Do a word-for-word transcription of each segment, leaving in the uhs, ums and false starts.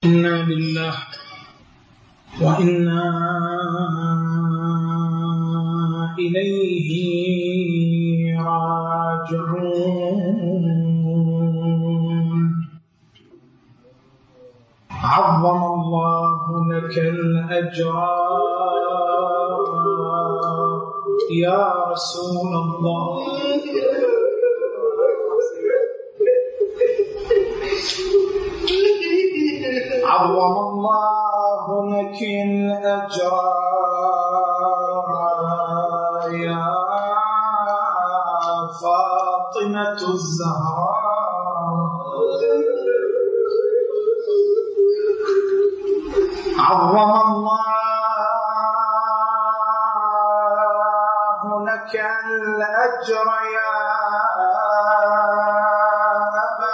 إنا لله وإنا إليه راجعون. عظم الله لك الأجر يا رسول الله. عظم الله لك الأجر يا فاطمة الزهراء. عظم الله لك الأجر يا أبا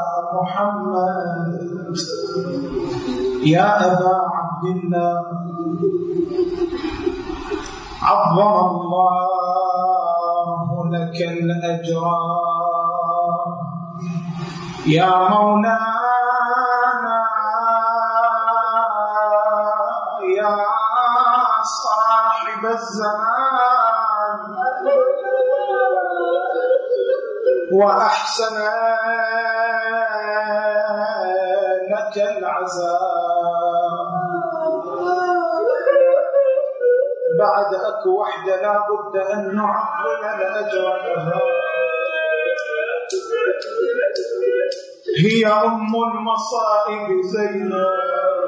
محمد يا أبا عبد الله. عظم الله لك الأجر يا مولانا يا صاحب الزمان وأحسن لك العزاء. بعد أكو وحدة لا بد أن نعظم الأجر لها. هي أم المصائب زينب.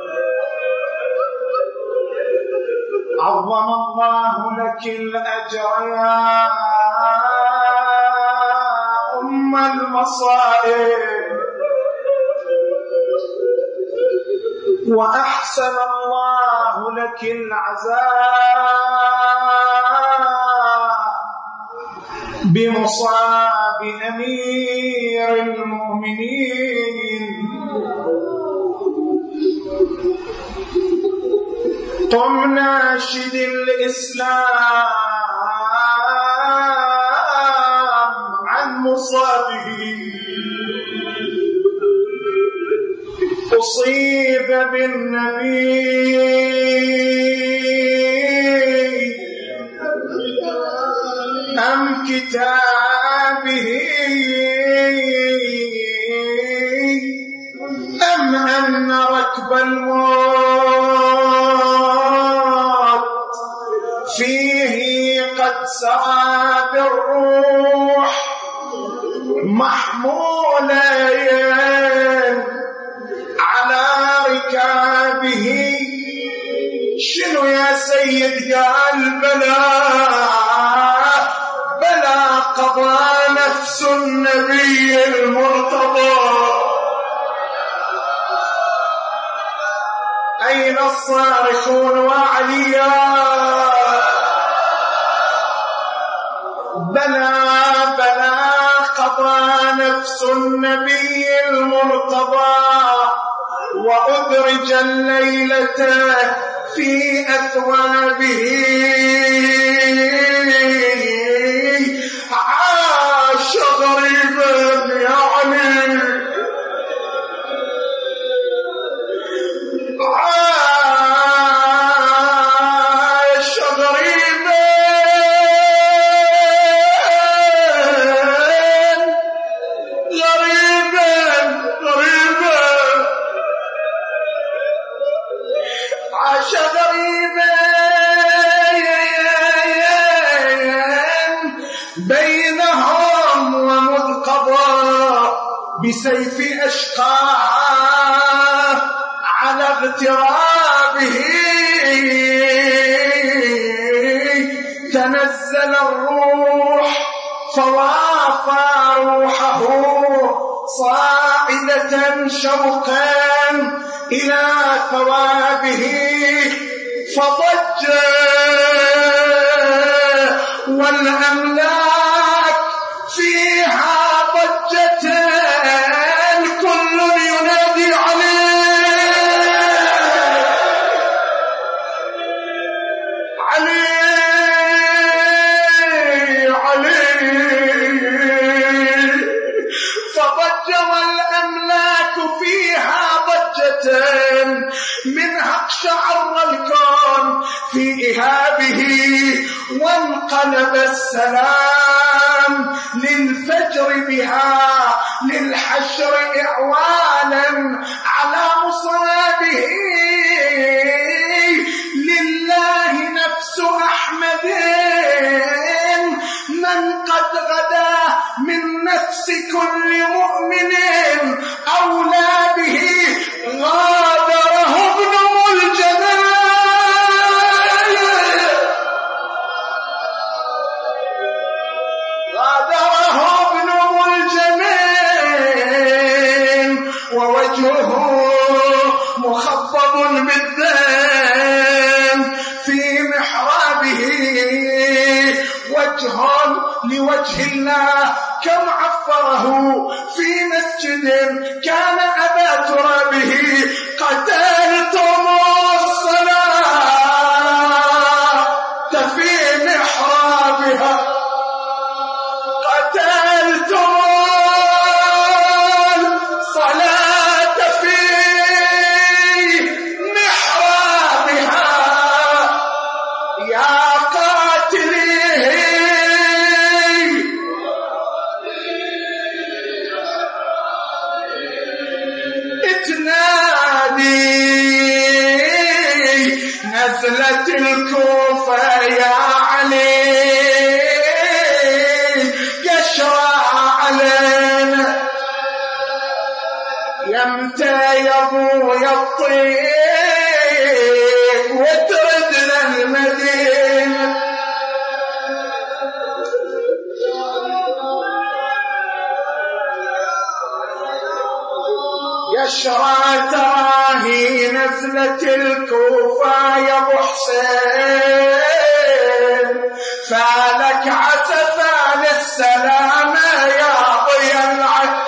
عظم الله لك الأجر يا أم المصائب وأحسن الله لك العزاء بمصاب أمير المؤمنين. قم ناشد الإسلام عن مصابه. أصيب بالنبي أم كتابه أم أن ركب الموت فيه قد سعى بالروح محمولين على ركابه. شنو يا سيد؟ قال بلى بلى قضى نفس النبي المرتضى. أين الصارخون وعليا؟ بلى بلى قضى نفس النبي المرتضى وأدرج الليلة في أثوابه. عاش غريبا يا علي، عاش غريبا غريبا غريبا عاش غريبا بينهم ومذ قضى بسيف أشقاه على اغترابه. تنزل الروح فوافى روحه صاعدة شوقا إلى ثوابه. فضج والأملاك فيها ضجتان كل ينادي عليه عليه عليه. فضج والأملاك فيها ضجتان منها اقشعر الكون في إهابه وانقلب السلام للفجر بها للحشر إعوانا على مصابه لله نفس أحمد من قد غدا من نفس كل مؤمن أولى به غادره ابن ملجم غادره ابن ملجم ووجهه مخضب بالدم في محرابه وجه لوجه الله كم عفره في مسجد كان أبا ترابه قتلتم الصلاة في محرابها قتلتم الصلاة في محرابها يا قاتليه نزلت الكوفة يا علي يشرع علينا يمتى يبو يطيب وتردنا المدينة يشرع تراهي نزلت الكوفة يا ابو حسين فالك عسفا للسلامة يا ضيا العد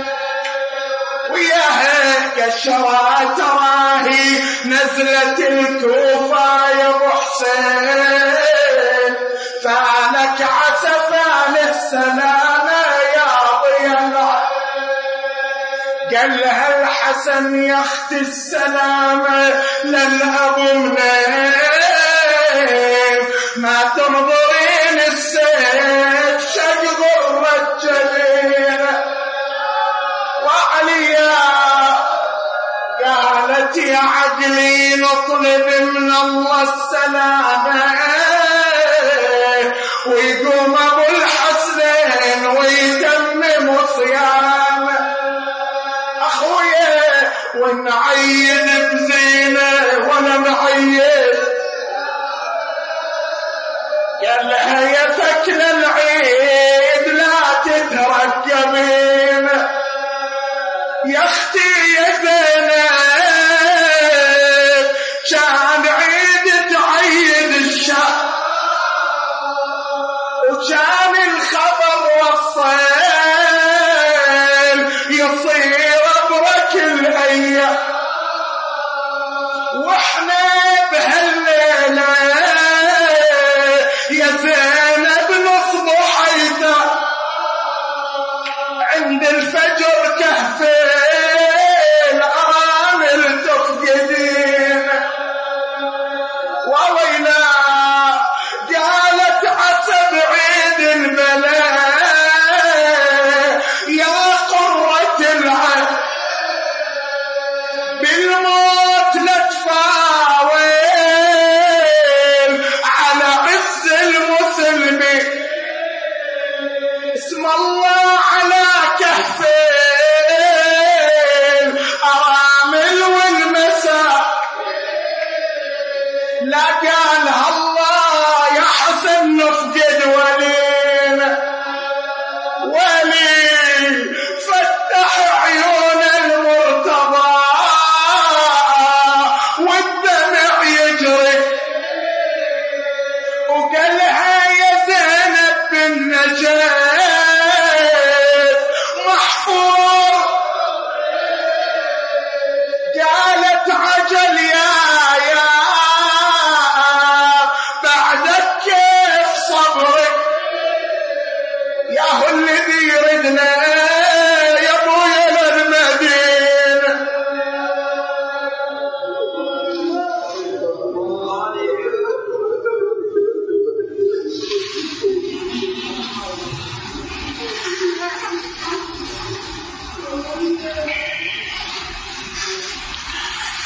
وياها يشرع تراهي نزلت الكوفة يا ابو حسين فالك عسفا للسلامة يا ضيا العد قال لها الحسن يا اخت السلامة للأب منين ما تنظرين السيف شق الرجلين وعليا قالت يا عقلي نطلب من الله السلامة ويقوم ابو الحسنين ويتمم صيامه أخويا ونعين بزينة ولا نعين قال لها يا فكل العيد لا تتركبين يا اختي يا زينب كان عيد تعيد الشهر وكان الخبر والصيل يصير الأيام واحنا بهالليلة يا زين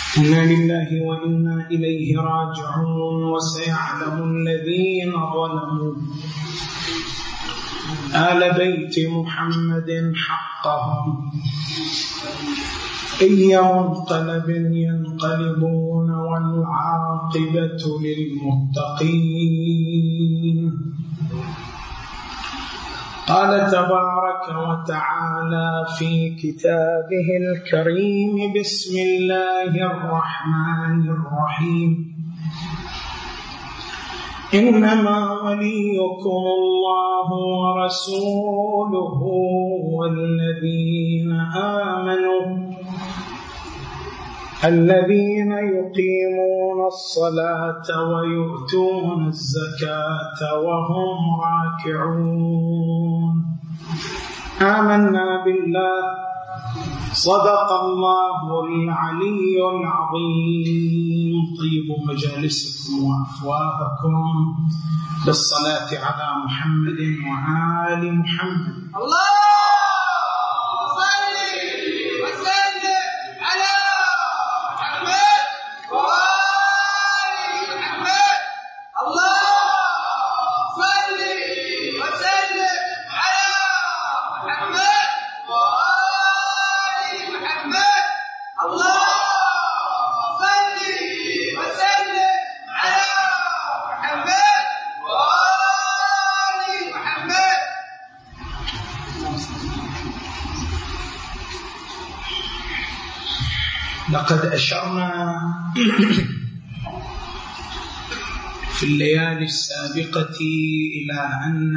إنا لله وإنا إليه راجعون. وسيعلم الذين ظلموا آل بيت محمد حقهم أي منقلب ينقلبون والعاقبة للمتقين. قال تبارك وتعالى في كتابه الكريم: بسم الله الرحمن الرحيم. إنما وليكم الله ورسوله والذين آمنوا الذين يقيمون الصلاة ويؤتون الزكاة وهم راكعون. آمنا بالله. صدق الله العلي العظيم. طيبوا مجالسكم وأفواهكم بالصلاة على محمد وآل محمد. الله لقد أشرنا في الليالي السابقة إلى أن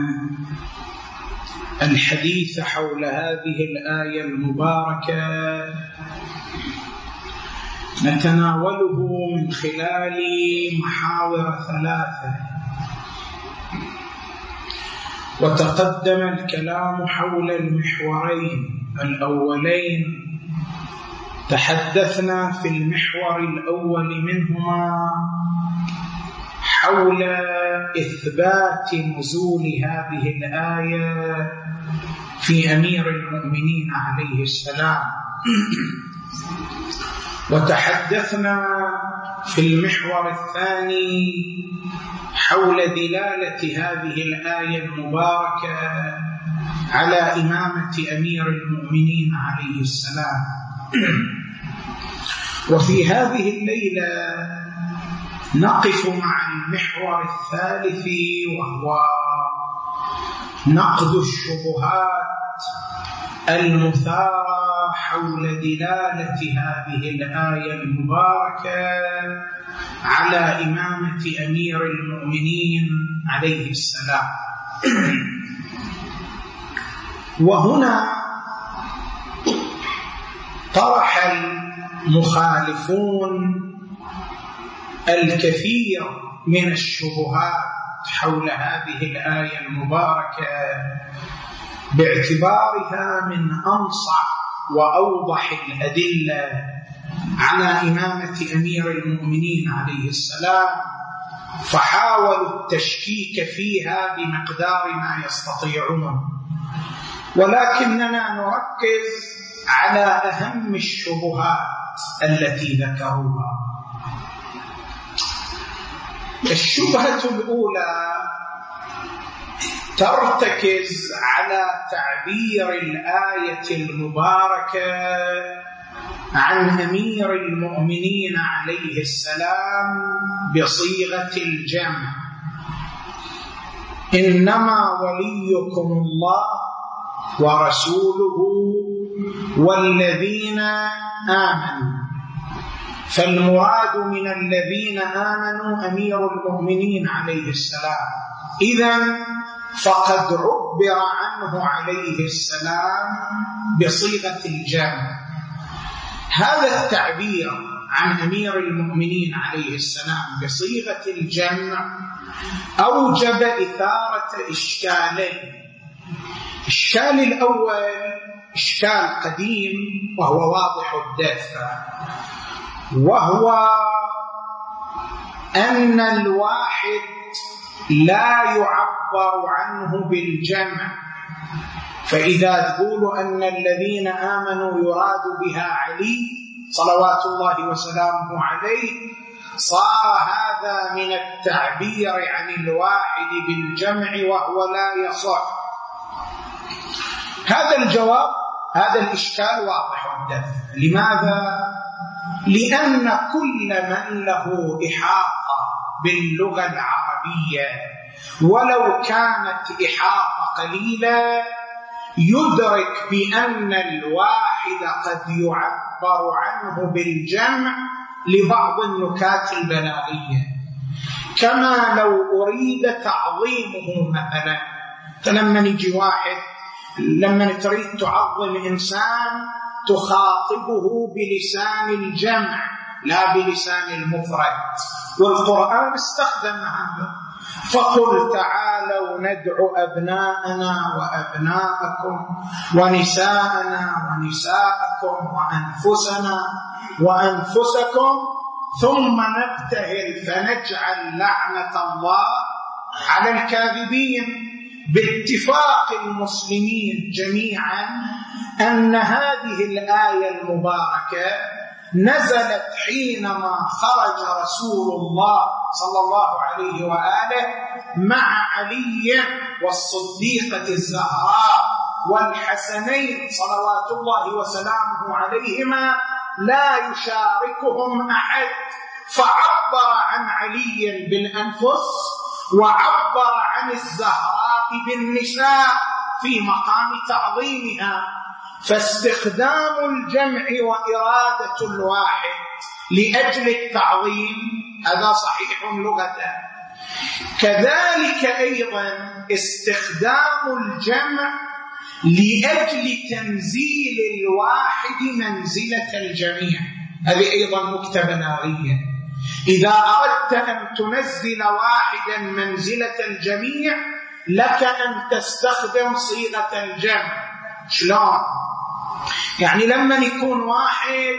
الحديث حول هذه الآية المباركة نتناوله من خلال محاور ثلاثة، وتقدم الكلام حول المحورين الأولين. تحدثنا في المحور الأول منهما حول إثبات نزول هذه الآية في أمير المؤمنين عليه السلام، وتحدثنا في المحور الثاني حول دلالة هذه الآية المباركة على إمامة أمير المؤمنين عليه السلام. وفي هذه الليلة نقف مع المحور الثالث، وهو نقد الشبهات المثارة حول دلالة هذه الآية المباركة على إمامة أمير المؤمنين عليه السلام. وهنا طرح المخالفون الكثير من الشبهات حول هذه الآية المباركة باعتبارها من أنصح وأوضح الأدلة على إمامة أمير المؤمنين عليه السلام، فحاولوا التشكيك فيها بمقدار ما يستطيعون، ولكننا نركز على أهم الشبهات التي ذكروها. الشبهة الأولى ترتكز على تعبير الآية المباركة عن أمير المؤمنين عليه السلام بصيغة الجمع: إنما وليكم الله ورسوله والذين آمنوا. فالمراد من الذين آمنوا أمير المؤمنين عليه السلام، إذن فقد عبر عنه عليه السلام بصيغة الجمع. هذا التعبير عن أمير المؤمنين عليه السلام بصيغة الجمع أوجب إثارة إشكالين. الإشكال الأول إشكال قديم وهو واضح الدافع، وهو أن الواحد لا يعبر عنه بالجمع. فإذا تقول أن الذين آمنوا يراد بها علي، صلوات الله وسلامه عليه، صار هذا من التعبير عن الواحد بالجمع وهو لا يصح. هذا الجواب، هذا الإشكال واضح الدفع. لماذا؟ لأن كل من له إحاطة باللغة العربية ولو كانت إحاطة قليلة يدرك بأن الواحد قد يعبر عنه بالجمع لبعض النكات البلاغية، كما لو أريد تعظيمه. مثلا فلما نجي واحد، لما تريد تعظم إنسان تخاطبه بلسان الجمع لا بلسان المفرد، والقرآن استخدم هذا. فقل تعالوا ندعو أبناءنا وأبناءكم ونساءنا ونساءكم وأنفسنا وأنفسكم ثم نبتهل فنجعل لعنة الله على الكاذبين. باتفاق المسلمين جميعا أن هذه الآية المباركة نزلت حينما خرج رسول الله صلى الله عليه وآله مع علي والصديقة الزهراء والحسنين صلوات الله وسلامه عليهما لا يشاركهم أحد، فعبر عن علي بالأنفس وعبر عن الزهراء بالنساء في مقام تعظيمها. فاستخدام الجمع وإرادة الواحد لأجل التعظيم هذا صحيح لغة. كذلك أيضا استخدام الجمع لأجل تنزيل الواحد منزلة الجميع، هذه أيضا نكتة بلاغية. إذا أردت أن تنزل واحدا منزلة الجميع لك أن تستخدم صيغة الجمع. شلون؟ يعني لما يكون واحد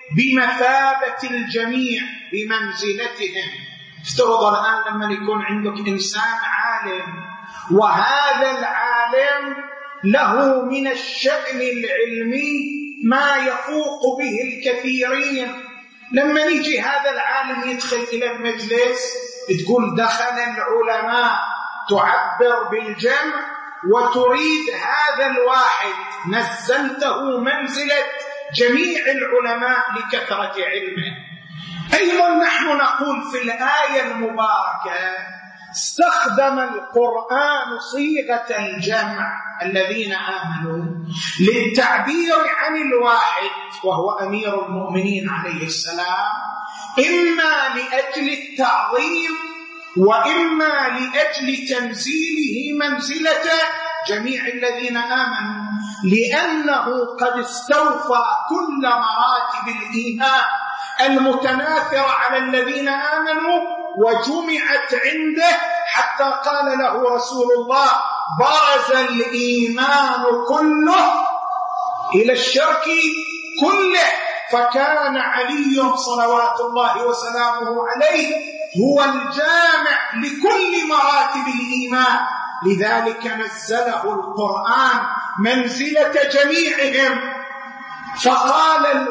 بمثابة الجميع بمنزلتهم، افترض الآن لما يكون عندك إنسان عالم وهذا العالم له من الشأن العلمي ما يفوق به الكثيرين، لما يجي هذا العالم يدخل إلى المجلس تقول دخل العلماء، تعبر بالجمع وتريد هذا الواحد نزلته منزلة جميع العلماء لكثرة علمه. أيضا نحن نقول في الآية المباركة استخدم القرآن صيغة الجمع الذين آمنوا للتعبير عن الواحد وهو أمير المؤمنين عليه السلام، إما لأجل التعظيم وإما لأجل تنزيله منزلة جميع الذين آمنوا، لأنه قد استوفى كل مراتب الإيمان المتناثرة على الذين آمنوا وجمعت عنده، حتى قال له رسول الله برز الإيمان كله إلى الشرك كله. فكان علي صلوات الله وسلامه عليه هو الجامع لكل مراتب الإيمان، لذلك نزله القرآن منزلة جميعهم. فقال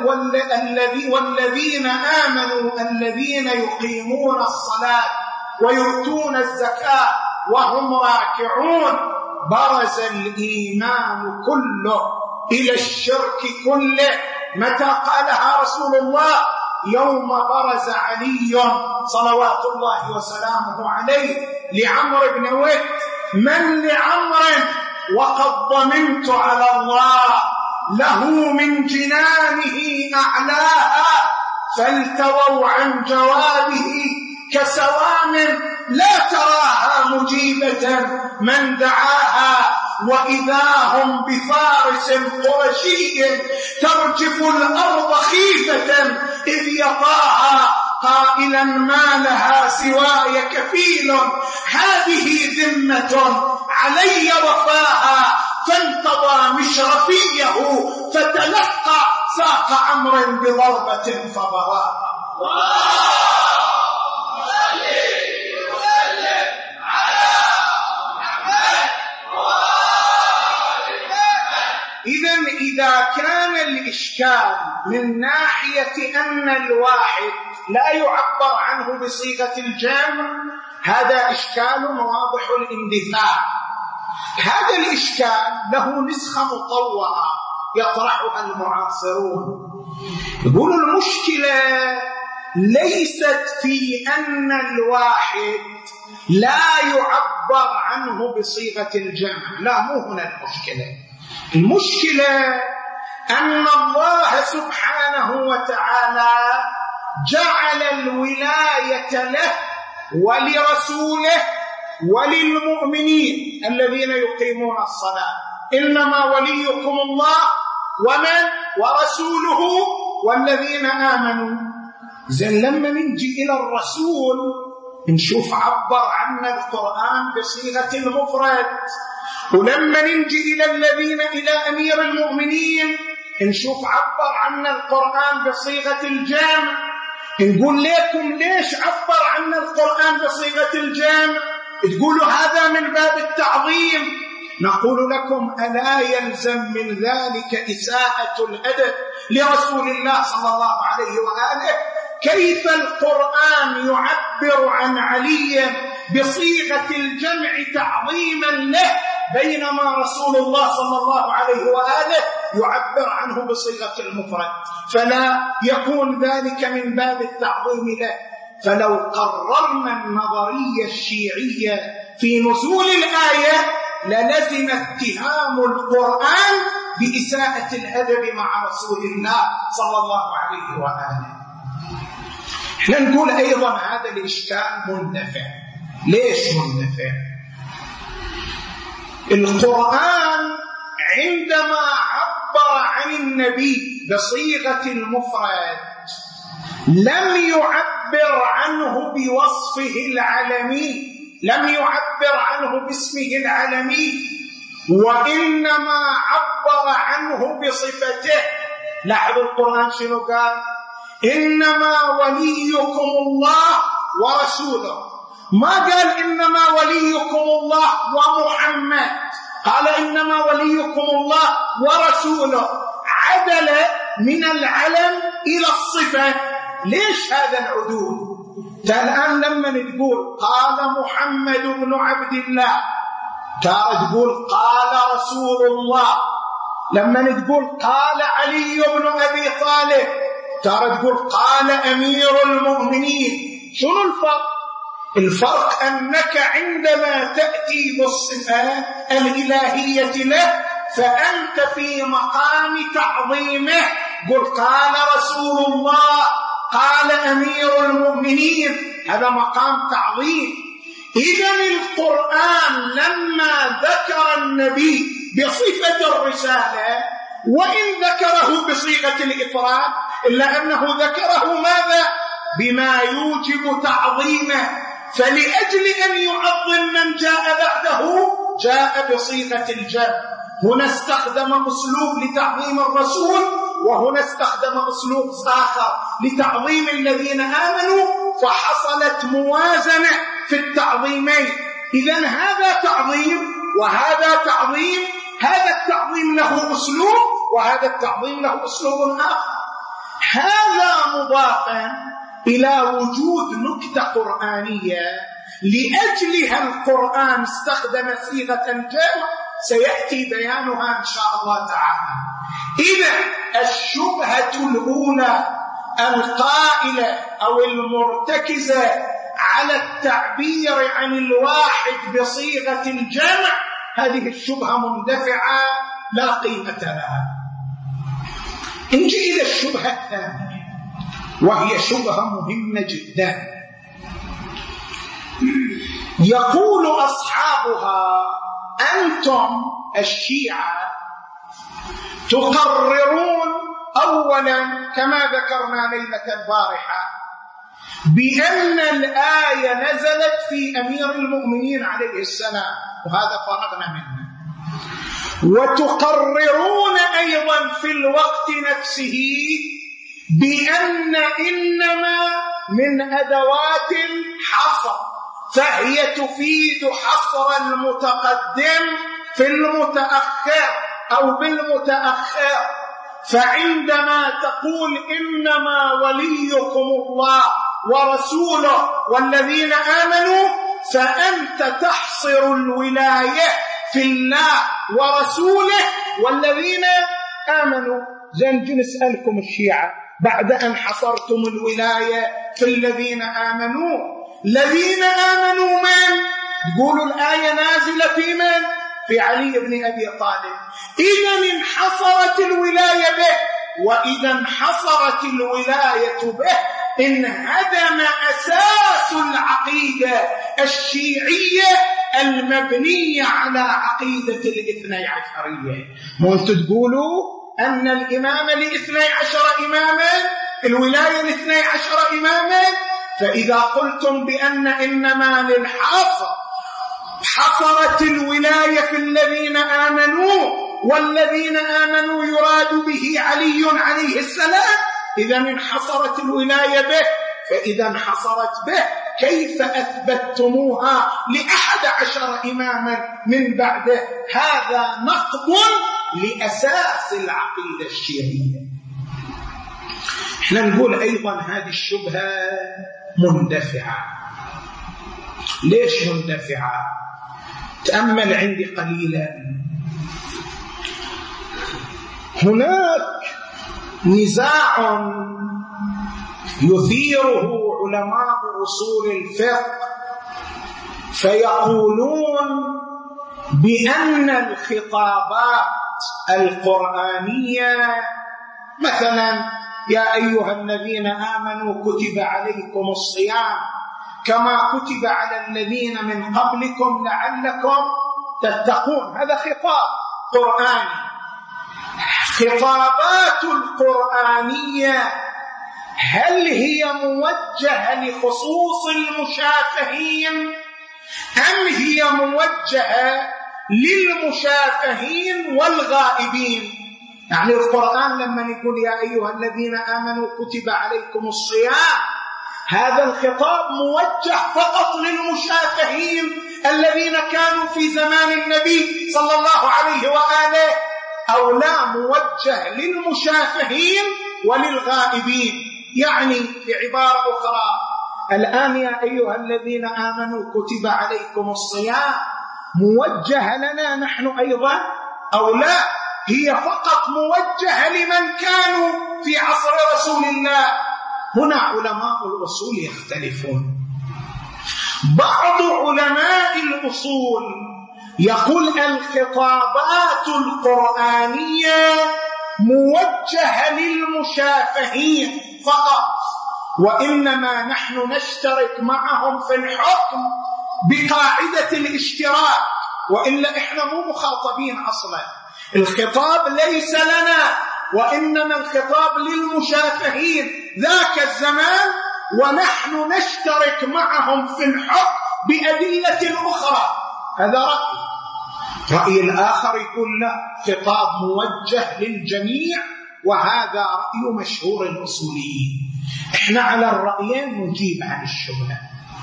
والذين آمنوا الذين يقيمون الصلاة ويؤتون الزكاة وهم راكعون، برز الإيمان كله إلى الشرك كله. متى قالها رسول الله؟ يوم برز علي صلوات الله وسلامه عليه لعمرو بن وهب: من لعمرو وقد ضمنت على الله له من جنانه أعلاها، فالتووا عن جوابه كسوام لا تراها مجيبة من دعاها، وإذا هم بفارس قرشي ترجف الأرض خيفة إذ يطاها قائلا ما لها سواي كفيل، هذه ذمة علي وفاها، فانتضى مشرفيه فتلقى ساق عمرو بضربة فبراها. إذن إذا كان الإشكال من ناحية أن الواحد لا يعبر عنه بصيغة الجمع هذا إشكال واضح الاندفاع. هذا الإشكال له نسخة مطورة يطرحها المعاصرون. يقول المشكلة ليست في أن الواحد لا يعبر عنه بصيغة الجمع، لا، مو هنا المشكلة. المشكلة أن الله سبحانه وتعالى جعل الولاية له ولرسوله وللمؤمنين الذين يقيمون الصلاة. إنما وليكم الله ومن ورسوله والذين آمنوا. زين لما نجي إلى الرسول نشوف عبر عنا القرآن بصيغة المفرد، ولما نجي إلى الذين إلى أمير المؤمنين نشوف عبر عنا القرآن بصيغة الجمع. نقول لكم ليش عبر عنا القرآن بصيغة الجمع؟ تقولوا هذا من باب التعظيم. نقول لكم ألا يلزم من ذلك إساءة الأدب لرسول الله صلى الله عليه وآله؟ كيف القرآن يعبر عن علي بصيغة الجمع تعظيما له بينما رسول الله صلى الله عليه وآله يعبر عنه بصيغة المفرد؟ فلا يكون ذلك من باب التعظيم له. فلو قررنا النظرية الشيعية في نزول الآية للزم اتهام القرآن بإساءة الأدب مع رسول الله صلى الله عليه وآله. احنا نقول أيضا هذا الإشكال مندفع. ليش مندفع؟ القرآن عندما عبر عن النبي بصيغة المفرد لم يعبر عنه بوصفه العلمي، لم يعبر عنه باسمه العلمي، وإنما عبر عنه بصفته. لاحظوا القرآن شنو قال؟ إنما وليكم الله ورسوله. ما قال إنما وليكم الله ومحمد، قال إنما وليكم الله ورسوله. عدل من العلم إلى الصفة. ليش هذا العدول؟ الآن لما نقول قال محمد بن عبد الله ترى تقول قال رسول الله. لما نقول قال علي بن أبي طالب ترى تقول قال أمير المؤمنين. شنو الفرق؟ الفرق أنك عندما تأتي بالصفة الإلهية له فأنت في مقام تعظيمه. قل قال رسول الله، قال أمير المؤمنين، هذا مقام تعظيم. إذن القرآن لما ذكر النبي بصفة الرسالة وإن ذكره بصيغة الإفراد إلا أنه ذكره ماذا؟ بما يوجب تعظيمه. فلأجل أن يعظم من جاء بعده جاء بصيغة الجمع. هنا استخدم أسلوب لتعظيم الرسول، وهنا استخدم أسلوب آخر لتعظيم الذين آمنوا، فحصلت موازنة في التعظيمين. إذن هذا تعظيم وهذا تعظيم. هذا التعظيم له أسلوب وهذا التعظيم له أسلوب آخر. هذا مضافا إلى وجود نكتة قرآنية لأجلها القرآن استخدم صيغة الجمع سيأتي بيانها إن شاء الله تعالى. إذن الشبهة الأولى القائلة أو المرتكزة على التعبير عن الواحد بصيغة الجمع هذه الشبهة مندفعة لا قيمة لها. نجي إلى الشبهة الثانية وهي شبهة مهمة جدا. يقول أصحابها أنتم الشيعة تقررون أولا كما ذكرنا ليلة البارحة بأن الآية نزلت في أمير المؤمنين عليه السلام، وهذا فرغنا منه. وتقررون أيضا في الوقت نفسه بأن إنما من أدوات الحصر، فهي تفيد حصر المتقدم في المتأخر أو بالمتأخر. فعندما تقول إنما وليكم الله ورسوله والذين آمنوا، فأنت تحصر الولاية في الله ورسوله والذين آمنوا. زين نسألكم الشيعة بعد أن حصرتم الولاية في الذين آمنوا، الذين آمنوا من؟ تقولوا الآية نازلة في من؟ في علي بن أبي طالب. إذا انحصرت الولاية به، وإذا انحصرت الولاية به انهدم أساس العقيدة الشيعية المبنية على عقيدة الاثني عشرية. مو أنتم تقولوا أن الإمامة لاثني عشر إماما، الولاية لاثني عشر إماما، فإذا قلتم بأن إنما للحصر حصرت الولاية في الذين آمنوا والذين آمنوا يراد به علي عليه السلام، إذا انحصرت الولاية به. فإذا انحصرت به كيف أثبتتموها لأحد عشر إماما من بعده؟ هذا نقض لأساس العقيدة الشيعية. احنا نقول أيضا هذه الشبهة مندفعة. ليش مندفعة؟ تأمل عندي قليلا. هناك نزاع يثيره علماء أصول الفقه، فيقولون بأن الخطابات القرآنية مثلا يا أيها الذين آمنوا كتب عليكم الصيام كما كتب على الذين من قبلكم لعلكم تتقون، هذا خطاب قرآني. خطابات القرآنية هل هي موجهة لخصوص المشافهين أم هي موجهة للمشافهين والغائبين؟ يعني القرآن لما يقول يا أيها الذين آمنوا كتب عليكم الصيام، هذا الخطاب موجه فقط للمشافهين الذين كانوا في زمان النبي صلى الله عليه وآله، أو لا موجه للمشافهين وللغائبين؟ يعني بعبارة أخرى، الآن يا أيها الذين آمنوا كتب عليكم الصيام موجه لنا نحن أيضا أو لا؟ هي فقط موجهة لمن كانوا في عصر رسول الله. هنا علماء الأصول يختلفون. بعض علماء الأصول يقول الخطابات القرآنية موجهة للمشافهين فقط، وإنما نحن نشترك معهم في الحكم بقاعدة الاشتراك، وإلا إحنا مو مخاطبين أصلا. الخطاب ليس لنا، وإنما الخطاب للمشافهين ذاك الزمان، ونحن نشترك معهم في الحكم بأدلة أخرى. هذا رأي. رأي الآخر يقول لا، خطاب موجه للجميع، وهذا رأي مشهور الأصوليين. احنا على الرأيين نجيب عن الشبهة.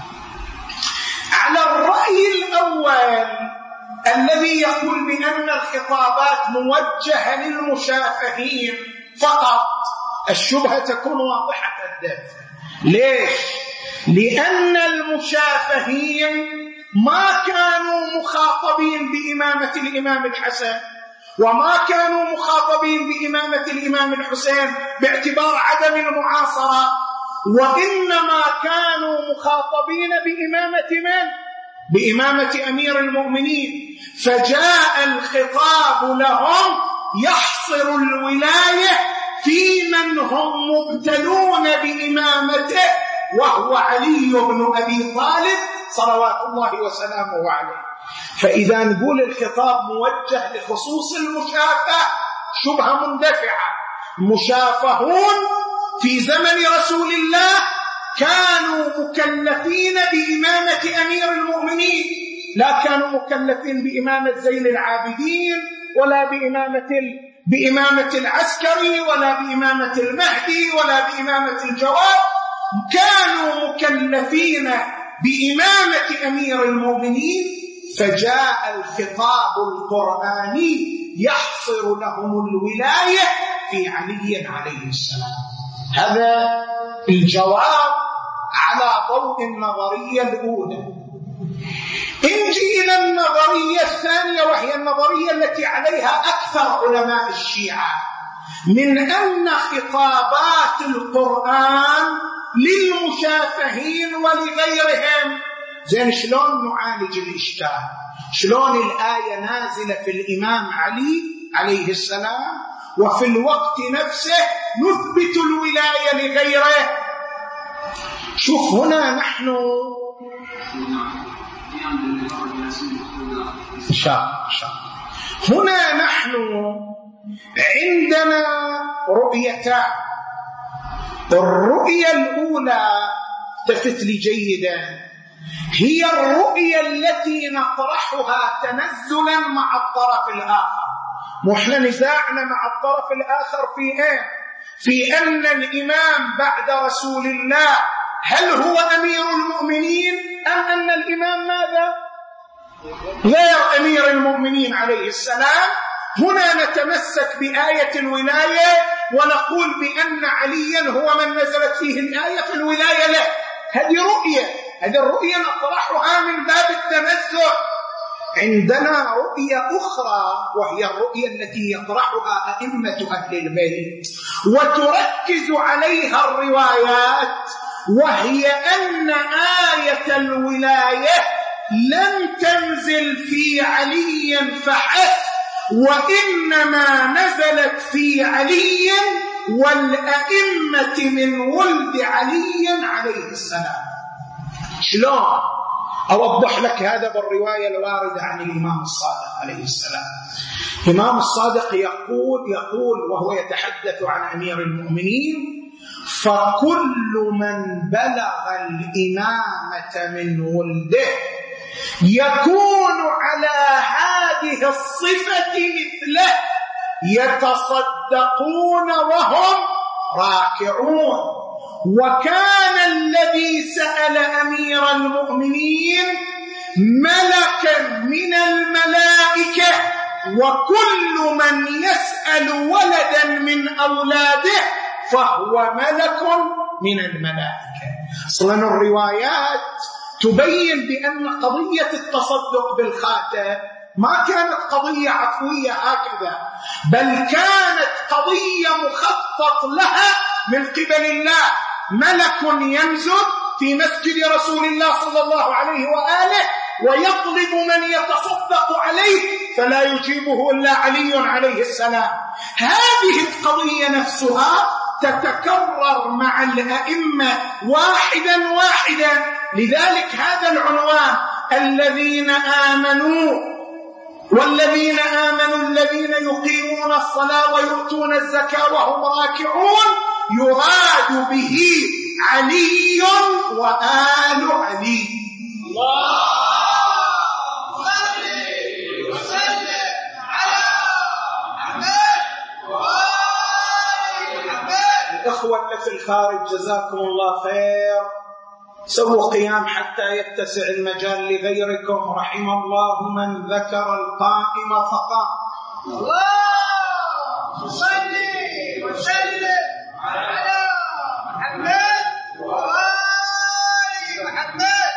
على الرأي الأول الذي يقول بأن الخطابات موجهة للمشافهين فقط، الشبهة تكون واضحة الدفع. ليش؟ لأن المشافهين ما كانوا مخاطبين بإمامة الإمام الحسن، وما كانوا مخاطبين بإمامة الإمام الحسين باعتبار عدم المعاصرة، وإنما كانوا مخاطبين بإمامة من؟ بإمامة أمير المؤمنين. فجاء الخطاب لهم يحصر الولاية في من هم مبتلون بإمامته، وهو علي بن أبي طالب صلوات الله وسلامه عليه. فإذا نقول الخطاب موجه لخصوص المشافة، شبهة مندفعة. مشافهون في زمن رسول الله كانوا مكلفين بإمامة أمير المؤمنين، لا كانوا مكلفين بإمامة زين العابدين، ولا بإمامة بإمامة العسكري، ولا بإمامة المهدي، ولا بإمامة الجواد. كانوا مكلفين بإمامة أمير المؤمنين. فجاء الخطاب القرآني يحصر لهم الولاية في علي عليه السلام. هذا الجواب على ضوء النظرية الأولى. انجي إلى النظرية الثانية، وهي النظرية التي عليها أكثر علماء الشيعة، من أن خطابات القرآن للمشافهين ولغيرهم. زين، شلون نعالج الإشكال؟ شلون الآية نازلة في الإمام علي عليه السلام وفي الوقت نفسه نثبت الولاية لغيره؟ شوف، هنا نحن شاء شاء هنا نحن عندنا رؤيتان. الرؤية الأولى، التفت لي جيدا، هي الرؤية التي نطرحها تنزلا مع الطرف الآخر. وإحنا نزاعنا مع الطرف الآخر في إيه؟ في أن الإمام بعد رسول الله هل هو أمير المؤمنين أم أن الإمام ماذا؟ غير أمير المؤمنين عليه السلام. هنا نتمسك بآية الولاية ونقول بأن عليا هو من نزلت فيه الآية في الولاية له. هذه رؤية، هذه الرؤية نطرحها من باب التنزل. عندنا رؤية أخرى، وهي الرؤية التي يطرحها أئمة أهل البيت وتركز عليها الروايات، وهي أن آية الولاية لم تنزل في علي فحسب، وإنما نزلت في علي والأئمة من ولد علي عليه السلام. شلون أوضح لك هذا بالرواية الواردة عن الإمام الصادق عليه السلام؟ الإمام الصادق يقول يقول وهو يتحدث عن أمير المؤمنين: فكل من بلغ الإمامة من ولده يكون على هذه الصفة مثله، يتصدقون وهم راكعون. وكان الذي سأل أمير المؤمنين ملكا من الملائكة، وكل من يسأل ولدا من أولاده فهو ملك من الملائكة. أصلاً الروايات تبين بأن قضية التصدق بالخاتم ما كانت قضية عفوية هكذا، بل كانت قضية مخطط لها من قبل الله. ملك ينزل في مسجد رسول الله صلى الله عليه وآله ويطلب من يتصدق عليه، فلا يجيبه إلا علي عليه السلام. هذه القضية نفسها تتكرر مع الأئمة واحدا واحدا. لذلك هذا العنوان: الذين آمنوا والذين آمنوا الذين يقيمون الصلاة ويؤتون الزكاة وهم راكعون، يراد به علي وآل علي. الله صل وسلم على محمد وآل محمد. الأخوة اللي في الخارج جزاكم الله خير، سووا قيام حتى يتسع المجال لغيركم. رحم الله من ذكر القائم فقام. الله صل وسلم على محمد وآل محمد.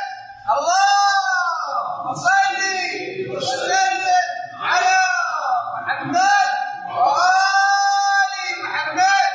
الله صل وسلم على محمد وآل محمد.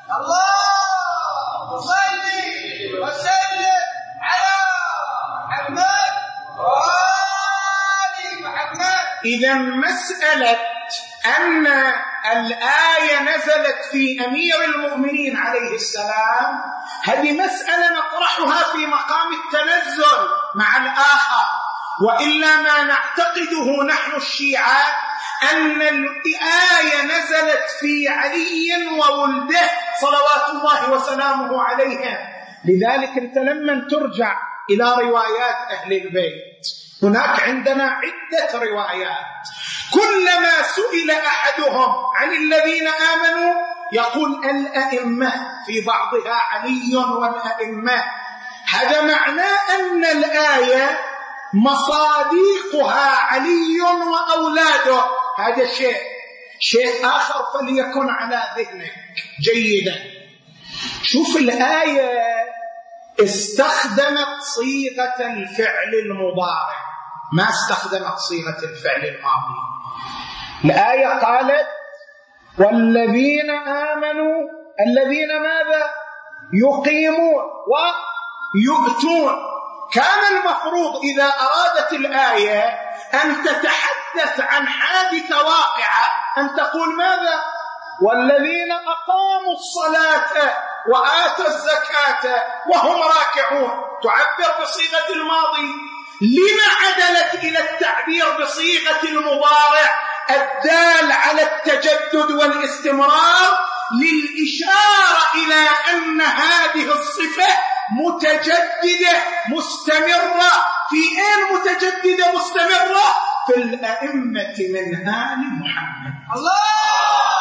الله صل وسلم على محمد وآل محمد. إذا مسألة أن الآية نزلت في أمير المؤمنين عليه السلام هذه مسألة نطرحها في مقام التنزل مع الآخر، وإلا ما نعتقده نحن الشيعة أن الآية نزلت في علي وولده صلوات الله وسلامه عليهم. لذلك أنت لما ترجع إلى روايات أهل البيت هناك عندنا عدة روايات، كلما سئل أحدهم عن الذين آمنوا يقول الأئمة، في بعضها علي والأئمة. هذا معناه أن الآية مصاديقها علي وأولاده، هذا شيء. شيء آخر فليكن على ذهنك جيدا. شوف الآية استخدمت صيغة الفعل المضارع، ما استخدمت صيغة الفعل الماضي. الآية قالت والذين آمنوا، الذين ماذا؟ يقيمون ويؤتون. كان المفروض إذا أرادت الآية أن تتحدث عن حادثة واقعة أن تقول ماذا؟ والذين أقاموا الصلاة وآتوا الزكاة وهم راكعون، تعبر بصيغة الماضي. لما عدلت إلى التعبير بصيغة المضارع الدال على التجدد والاستمرار؟ للإشارة إلى أن هذه الصفة متجددة مستمرة. في أين متجددة مستمرة؟ في الأئمة من آل محمد. الله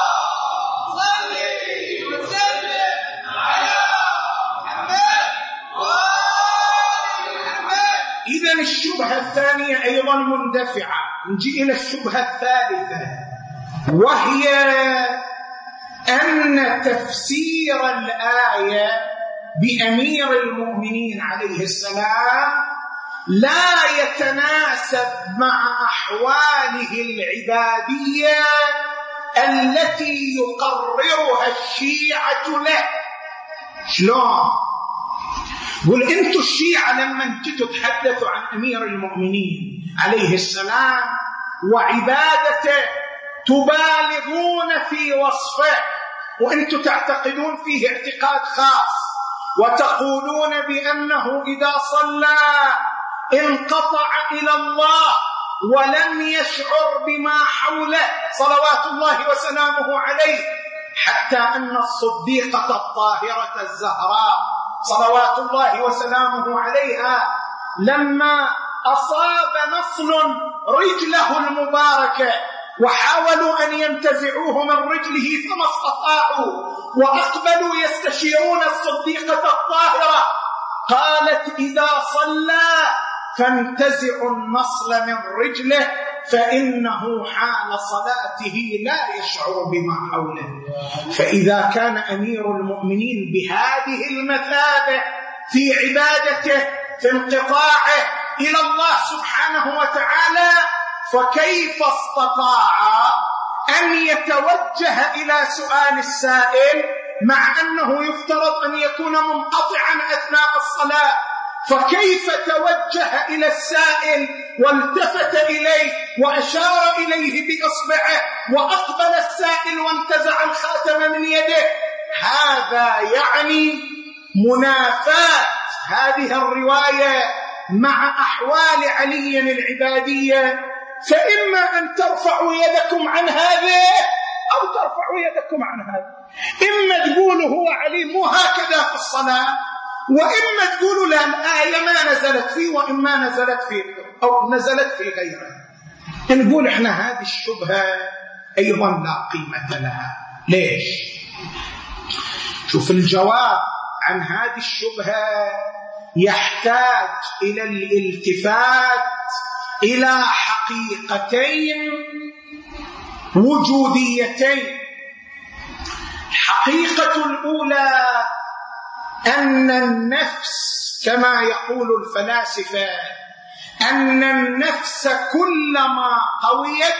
صلي وسلم على محمد وآل محمد. إذن الشبهة الثانية أيضا مندفعة. نجي إلى الشبهة الثالثة، وهي أن تفسير الآية بأمير المؤمنين عليه السلام لا يتناسب مع أحواله العبادية التي يقررها الشيعة له. شلون؟ قل أنتوا الشيعة لما تتحدثوا عن أمير المؤمنين عليه السلام وعبادته تبالغون في وصفه، وأنتم تعتقدون فيه اعتقاد خاص، وتقولون بأنه إذا صلى انقطع إلى الله ولم يشعر بما حوله صلوات الله وسلامه عليه. حتى أن الصديقة الطاهرة الزهراء صلوات الله وسلامه عليها لما أصاب نصل رجله المباركة وحاولوا أن ينتزعوه من رجله فما استطاعوا، وأقبلوا يستشيرون الصديقة الطاهرة، قالت إذا صلى فانتزعوا النصل من رجله فإنه حال صلاته لا يشعر بما حوله. فإذا كان أمير المؤمنين بهذه المثابة في عبادته في انقطاعه إلى الله سبحانه وتعالى، فكيف استطاع أن يتوجه إلى سؤال السائل مع أنه يفترض أن يكون منقطعا أثناء الصلاة؟ فكيف توجه إلى السائل والتفت إليه وأشار إليه بإصبعه وأقبل السائل وانتزع الخاتم من يده؟ هذا يعني منافاة هذه الرواية مع أحوال علي العبادية. فإما أن ترفعوا يدكم عن هذا أو ترفعوا يدكم عن هذا. إما تقولوا هو علي مو هكذا في الصلاة، وإما تقولوا لا الآية ما نزلت فيه وإما نزلت فيه أو نزلت في غيره. نقول إحنا هذه الشبهة أيضا لا قيمة لها. ليش؟ شوف الجواب عن هذه الشبهة يحتاج إلى الالتفات إلى حقيقتين وجوديتين. الحقيقة الأولى أن النفس كما يقول الفلاسفة أن النفس كلما قويت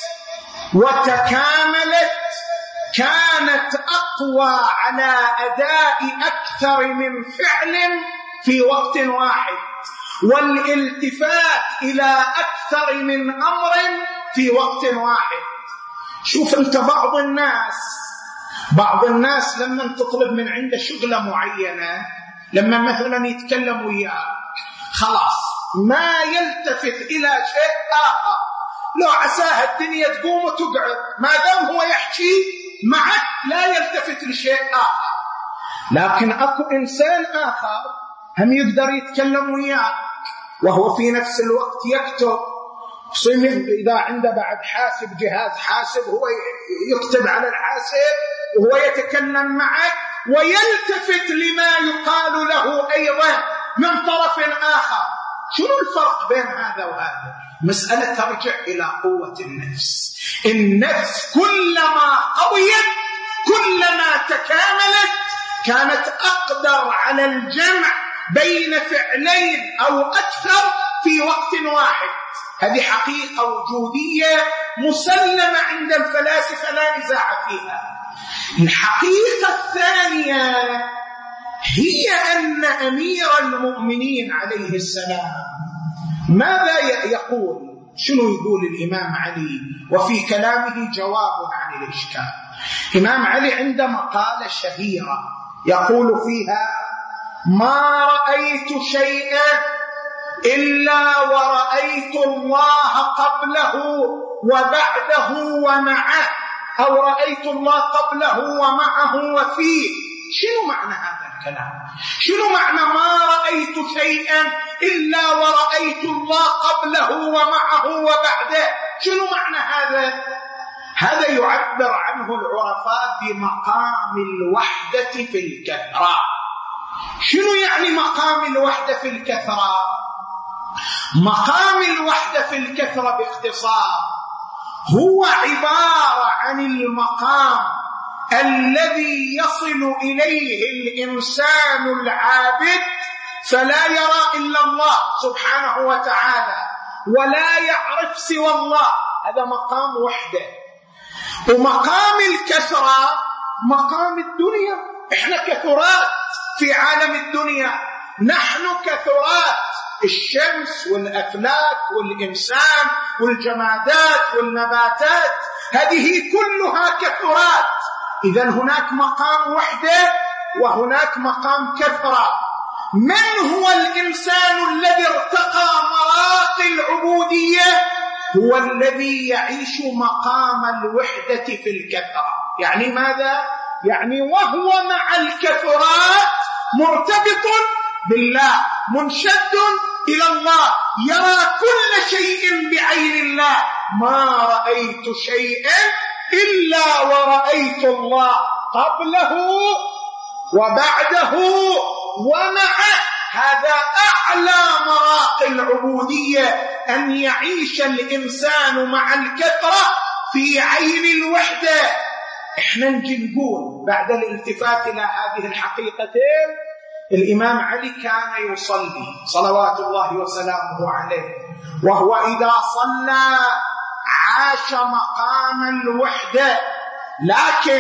وتكاملت كانت أقوى على أداء أكثر من فعل في وقت واحد، والالتفات إلى أكثر من أمر في وقت واحد. شوف أنت بعض الناس بعض الناس لما تطلب من عنده شغلة معينة، لما مثلا يتكلم وياك خلاص ما يلتفت إلى شيء آخر، لو عساها الدنيا تقوم وتقعد ما دام هو يحكي معك لا يلتفت لشيء آخر. لكن أكو إنسان آخر هم يقدر يتكلم وياك وهو في نفس الوقت يكتب. إذا عنده بعد حاسب جهاز حاسب هو يكتب على الحاسب وهو يتكلم معك ويلتفت لما يقال له أيضا من طرف آخر. شنو الفرق بين هذا وهذا؟ مسألة ترجع إلى قوة النفس. النفس كلما قويت كلما تكاملت كانت أقدر على الجمع بين فعلين أو أكثر في وقت واحد. هذه حقيقة وجودية مسلمة عند الفلاسفة لا نزاع فيها. الحقيقة الثانية هي أن أمير المؤمنين عليه السلام ماذا يقول؟ شنو يقول الإمام علي؟ وفي كلامه جواب عن الإشكال. إمام علي عنده مقالة شهيرة يقول فيها: ما رأيت شيئا إلا ورأيت الله قبله وبعده ومعه، أو رأيت الله قبله ومعه وفيه. شنو معنى هذا الكلام؟ شنو معنى ما رأيت شيئا إلا ورأيت الله قبله ومعه وبعده؟ شنو معنى هذا؟ هذا يعبر عنه العرفاء بمقام الوحدة في الكثرة. شنو يعني مقام الوحدة في الكثرة؟ مقام الوحدة في الكثرة باختصار هو عبارة عن المقام الذي يصل إليه الإنسان العابد فلا يرى إلا الله سبحانه وتعالى ولا يعرف سوى الله. هذا مقام وحده. ومقام الكثرة مقام الدنيا. احنا كثرات في عالم الدنيا، نحن كثرات، الشمس والأفلاك والإنسان والجمادات والنباتات، هذه كلها كثرات. إذن هناك مقام وحده وهناك مقام كثرة. من هو الإنسان الذي ارتقى مراقي العبودية؟ هو الذي يعيش مقام الوحدة في الكثرة. يعني ماذا؟ يعني وهو مع الكثرات مرتبط بالله، منشد إلى الله، يرى كل شيء بعين الله. ما رأيت شيئا إلا ورأيت الله قبله وبعده ومعه. هذا أعلى مراقي العبودية، أن يعيش الإنسان مع الكثرة في عين الوحدة. إحنا نجي نقول بعد الالتفات إلى هذه الحقيقتين، الإمام علي كان يصلي صلوات الله وسلامه عليه، وهو إذا صلى عاش مقام الوحدة. لكن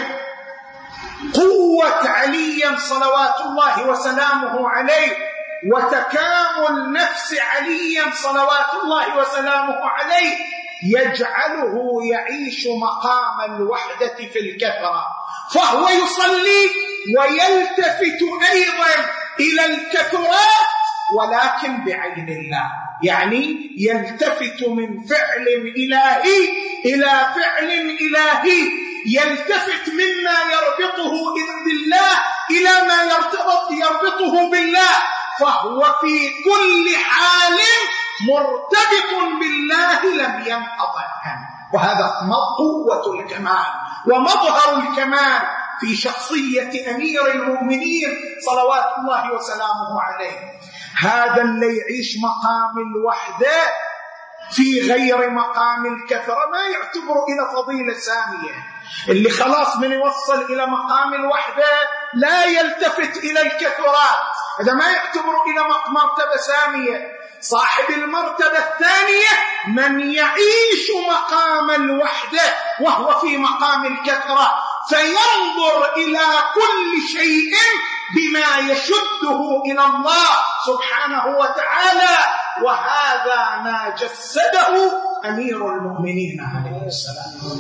قوة علي صلوات الله وسلامه عليه وتكامل نفس علي صلوات الله وسلامه عليه يجعله يعيش مقام الوحدة في الكثرة، فهو يصلي ويلتفت أيضا إلى الكثرات ولكن بعين الله. يعني يلتفت من فعل إلهي إلى فعل إلهي، يلتفت مما يربطه بالله إلى ما يرتبط يربطه بالله، فهو في كل حال مرتبط بالله لم ينقطع عنه. وهذا قوة الكمال ومظهر الكمال في شخصية أمير المؤمنين صلوات الله وسلامه عليه. هذا اللي يعيش مقام الوحدة في غير مقام الكثرة ما يعتبر إلى فضيلة سامية. اللي خلاص من يوصل إلى مقام الوحدة لا يلتفت إلى الكثرات، هذا ما يعتبر إلى مرتبة سامية. صاحب المرتبة الثانية من يعيش مقام الوحدة وهو في مقام الكثرة، فينظر إلى كل شيء بما يشده إلى الله سبحانه وتعالى. وهذا ما جسده أمير المؤمنين عليه السلام.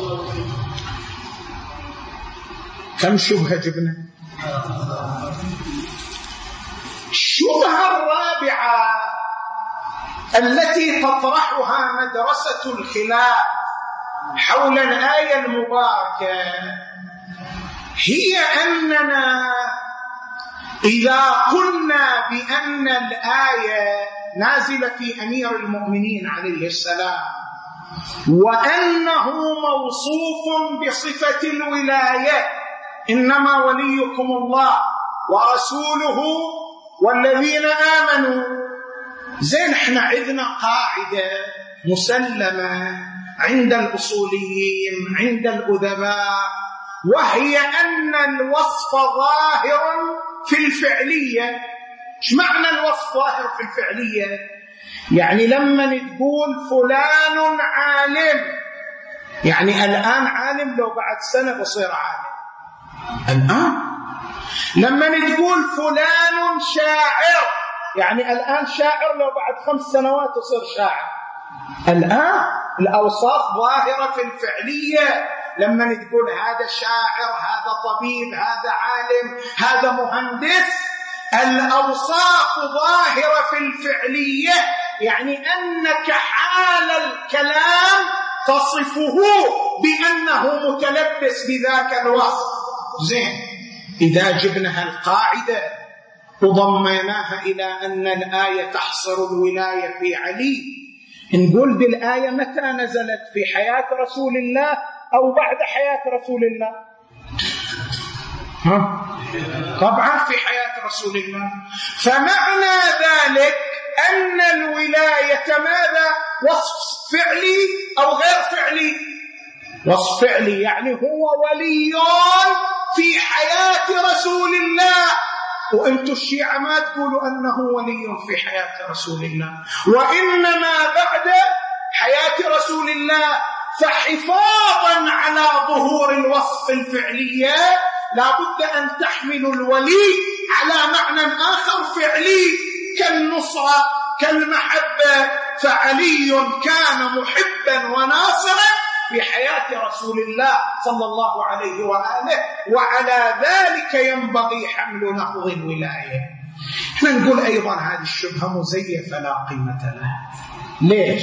كم شبهة جبنا؟ الشبهة الرابعة التي تطرحها مدرسة الخلاف حول الآية المباركة هي أننا إذا قلنا بأن الآية نازلة في أمير المؤمنين عليه السلام وأنه موصوف بصفة الولاية، إنما وليكم الله ورسوله والذين آمنوا، زين احنا عندنا قاعدة مسلمة عند الأصوليين عند الأدباء، وهي أن الوصف ظاهر في الفعلية. ايش معنى الوصف ظاهر في الفعلية؟ يعني لما تقول فلان عالم، يعني الآن عالم، لو بعد سنة بصير عالم الآن. لما تقول فلان شاعر، يعني الآن شاعر، لو بعد خمس سنوات يصير شاعر الآن. الأوصاف ظاهرة في الفعلية. لما تقول هذا شاعر، هذا طبيب، هذا عالم، هذا مهندس، الأوصاف ظاهرة في الفعلية، يعني أنك حال الكلام تصفه بأنه متلبس بذاك الوصف. زين، إذا جبنا هالقاعدة وضمناها إلى أن الآية تحصر الولاية في علي، نقول بالآية متى نزلت؟ في حياة رسول الله أو بعد حياة رسول الله؟ ها؟ طبعا في حياة رسول الله. فمعنى ذلك أن الولاية ماذا؟ وصف فعلي أو غير فعلي؟ وصف فعلي، يعني هو ولي في حياة رسول الله. وأنتم الشيعة ما تقولوا أنه ولي في حياة رسول الله، وإنما بعد حياة رسول الله. فحفاظا على ظهور الوصف الفعلية لا بد أن تحمل الولي على معنى آخر فعلي، كالنصرة، كالمحبة. فعلي كان محبا وناصرا في حياة رسول الله صلى الله عليه وآله، وعلى ذلك ينبغي حمل لفظ الولاية. احنا نقول أيضا هذه الشبهة مزيفة لا قيمة لها. ليش؟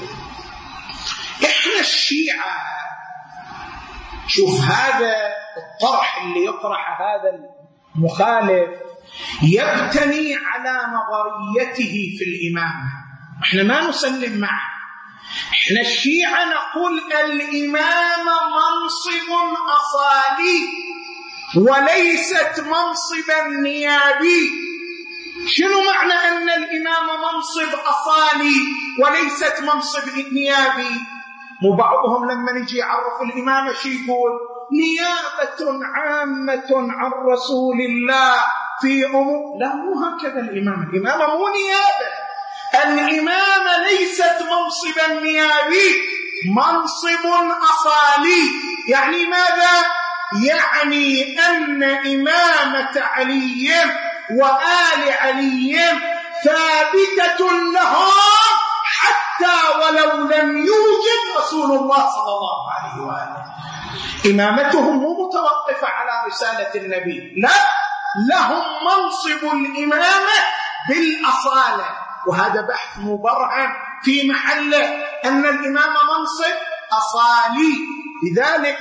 احنا الشيعة، شوف هذا الطرح اللي يطرح هذا المخالف يبتني على نظريته في الإمامة. احنا ما نسلم معه. احنا الشيعة نقول الإمامة منصب أصالي وليست منصبا نيابي. شنو معنى أن الإمامة منصب أصالي وليست منصب نيابي؟ مو بعضهم لما نجي يعرف الإمامة شي يقول؟ نيابة عامة عن رسول الله في أمور. لا، مو هكذا الإمامة. الإمامة مو نيابة. الإمامة ليست منصبا نيابي، منصب أصالي. يعني ماذا؟ يعني أن إمامة علي وآل علي ثابتة لهم حتى ولو لم يوجد رسول الله صلى الله عليه وآله. إمامتهم مو متوقفة على رسالة النبي، لا، لهم منصب الإمامة بالأصالة. وهذا بحث مبرهن في محله أن الإمامة منصب أصالي. لذلك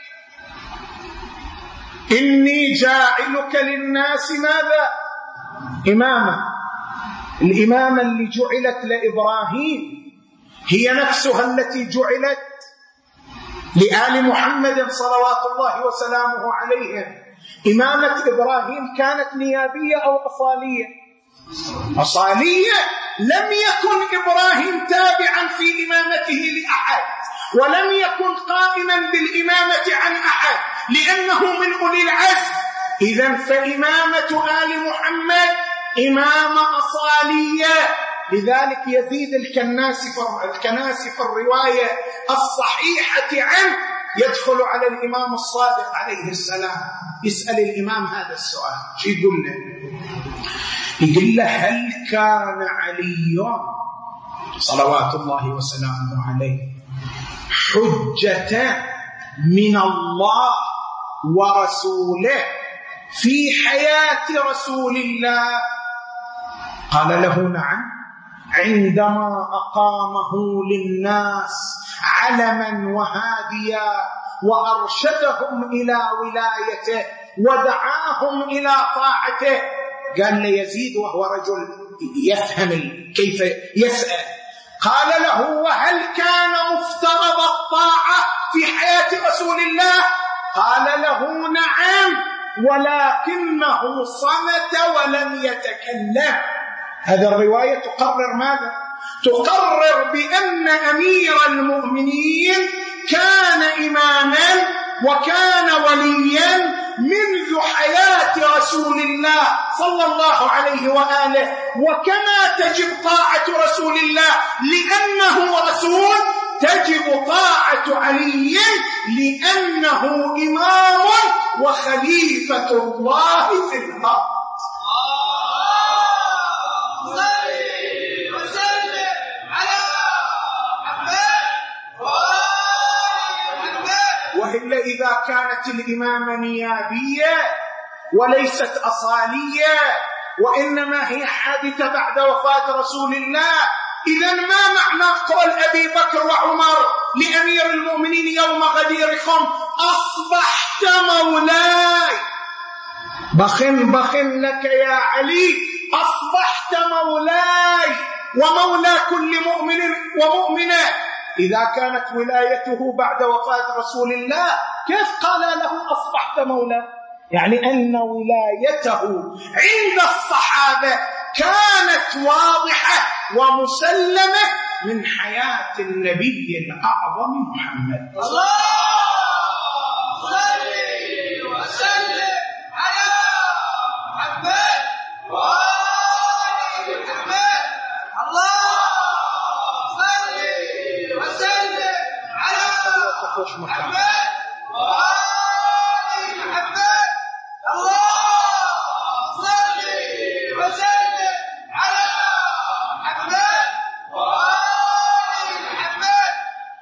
إني جاعلك للناس ماذا؟ إمامة. الإمامة اللي جعلت لإبراهيم هي نفسها التي جعلت لآل محمد صلوات الله وسلامه عليهم. إمامة إبراهيم كانت نيابية أو أصالية؟ أصالية. لم يكن إبراهيم تابعا في إمامته لأحد، ولم يكن قائما بالإمامة عن أحد، لأنه من أولي العزم. إذن فإمامة آل محمد إمامة أصالية. لذلك يزيد الكناسي الكناسي في الرواية الصحيحة عنه يدخل على الإمام الصادق عليه السلام، يسأل الإمام هذا السؤال، شو يقول له؟ يقول له: هل كان علي صلوات الله وسلامه عليه حجة من الله ورسوله في حياة رسول الله؟ قال له: نعم، عندما أقامه للناس علما وهاديا وأرشدهم إلى ولايته ودعاهم إلى طاعته. قال ليزيد وهو رجل يفهم كيف يسأل، قال له: وهل كان مفترض الطاعة في حياة رسول الله؟ قال له: نعم، ولكنه صمت ولم يتكلم. هذه الرواية تقرر ماذا؟ تقرر بأن أمير المؤمنين كان إماما وكان وليا منذ حياة رسول الله صلى الله عليه وآله، وكما تجب طاعة رسول الله لأنه رسول، تجب طاعة علي لأنه إمام وخليفة الله في الأرض. وإلا إذا كانت الإمامة نيابية وليست أصالية وإنما هي حادثة بعد وفاة رسول الله، إذن ما معنى قول أبي بكر وعمر لأمير المؤمنين يوم غدير خم أصبحت مولاي؟ بخن بخن لك يا علي، أصبحت مولاي ومولى كل مؤمن ومؤمنة. إذا كانت ولايته بعد وفاة رسول الله كيف قال له أصبحت مولاي؟ يعني أن ولايته عند الصحابة كانت واضحة ومسلمة من حياة النبي الأعظم محمد. الله صل وسلم على محمد وآل محمد. الله صل وسلم على محمد وآل محمد. الله صل وسلم على محمد وآل محمد.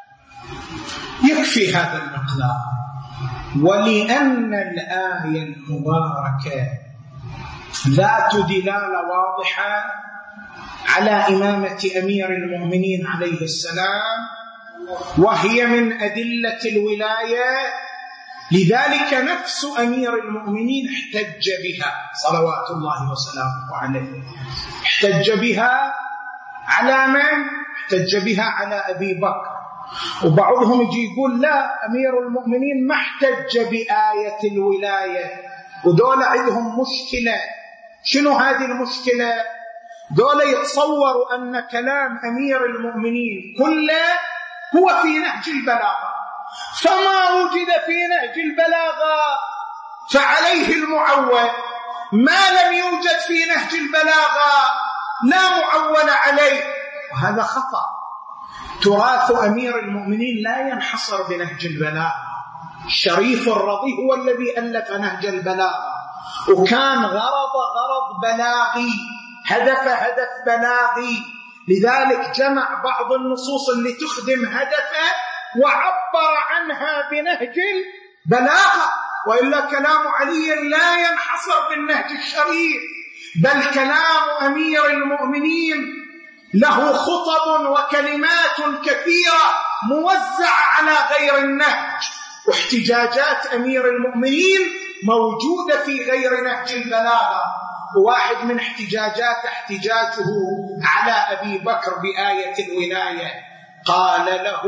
يكفي هذا المقدار. ولأن الآية المباركة ذات دلالة واضحة على إمامة أمير المؤمنين عليه السلام، وهي من أدلة الولاية، لذلك نفس أمير المؤمنين احتج بها صلوات الله وسلامه عليه. احتج بها على من؟ احتج بها على أبي بكر. وبعضهم يجي يقول لا، أمير المؤمنين ما احتج بآية الولاية، ودول عندهم مشكلة. شنو هذه المشكلة؟ دول يتصوروا أن كلام أمير المؤمنين كله هو في نهج البلاغة، فما وجد في نهج البلاغة فعليه المعول، ما لم يوجد في نهج البلاغة لا معول عليه، وهذا خطأ. تراث أمير المؤمنين لا ينحصر بنهج البلاغة. الشريف الرضي هو الذي ألف نهج البلاغة، وكان غرض غرض بلاغي، هدف هدف بلاغي، لذلك جمع بعض النصوص اللي تخدم هدفه وعبر عنها بنهج البلاغة. وإلا كلام علي لا ينحصر بالنهج الشريف، بل كلام أمير المؤمنين له خطب وكلمات كثيرة موزعة على غير النهج، واحتجاجات أمير المؤمنين موجودة في غير نهج البلاغة. واحد من احتجاجات احتجاجه على أبي بكر بآية الولاية، قال له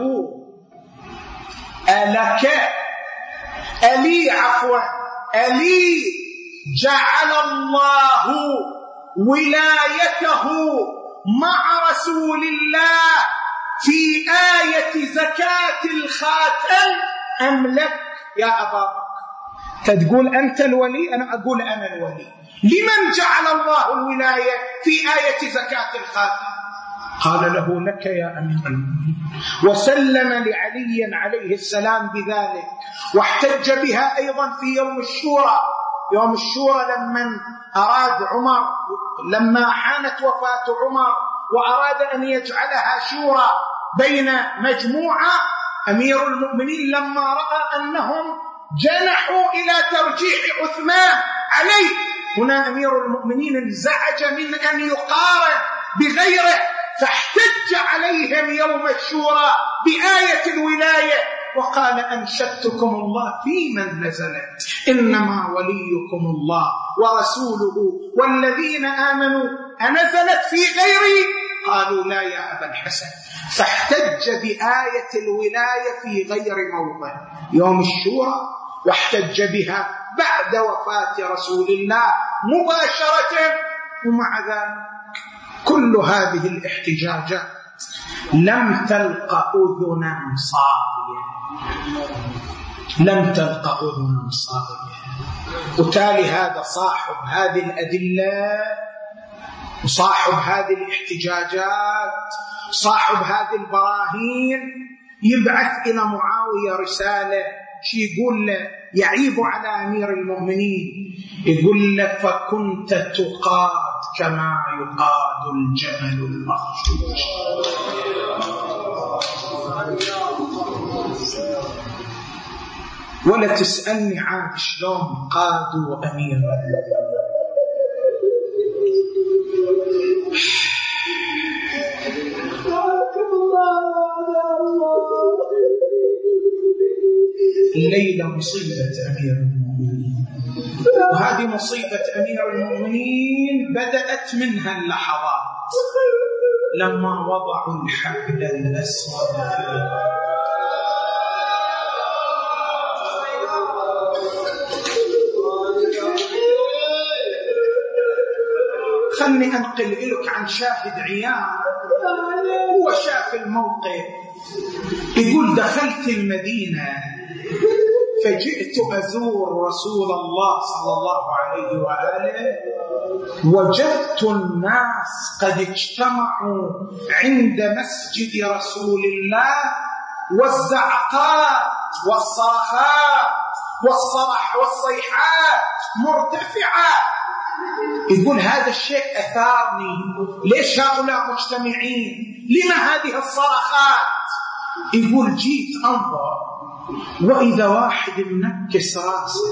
ألك ألي عفوا ألي جعل الله ولايته مع رسول الله في آية زكاة الخاتم أم لك يا أبا بكر؟ تقول أنت الولي، أنا أقول أنا الولي. لمن جعل الله الولاية في آية زكاة الخاتم؟ قال له لك يا أمير المؤمنين، وسلم لعلي عليه السلام بذلك، واحتج بها أيضا في يوم الشورى. يوم الشورى لما أراد عمر، لما حانت وفاة عمر وأراد أن يجعلها شورى بين مجموعة، أمير المؤمنين لما رأى أنهم جنحوا إلى ترجيح عثمان عليه، هنا أمير المؤمنين انزعج من أن يقارن بغيره، فاحتج عليهم يوم الشورى بآية الولاية وقال أنشدتكم الله في من نزلت، إنما وليكم الله ورسوله والذين آمنوا، أنزلت في غيري؟ قالوا لا يا أبا الحسن. فاحتج بآية الولاية في غير موضع يوم الشورى، واحتج بها بعد وفاة رسول الله مباشرة. ومع ذلك كل هذه الاحتجاجات لم تلق أذنا صاغية، لم تلق أذنا صاغية. وتالي هذا صاحب هذه الأدلة وصاحب هذه الاحتجاجات، صاحب هذه البراهين، يبعث إلى معاوية رسالة، شي يقول له، يعيب على أمير المؤمنين، يقول له: فكنت تقاد كما يقاد الجمل المخشوش. ولا تسألني عاد شلون قادوا أمير المؤمنين. الليلة مصيبة أمير المؤمنين، وهذه مصيبة أمير المؤمنين بدأت منها اللحظات لما وضعوا الحبل الأسود فيه. خلني أنقل لك عن شاهد عيان، هو شاف الموقف. يقول: دخلت المدينة فجئت أزور رسول الله صلى الله عليه وآله، وجدت الناس قد اجتمعوا عند مسجد رسول الله، والزعقات والصرخات والصرح والصيحات مرتفعة. يقول: هذا الشيء أثارني، ليش هؤلاء مجتمعين؟ لما هذه الصرخات؟ يقول: جيت أنظر وإذا واحد منكس راسه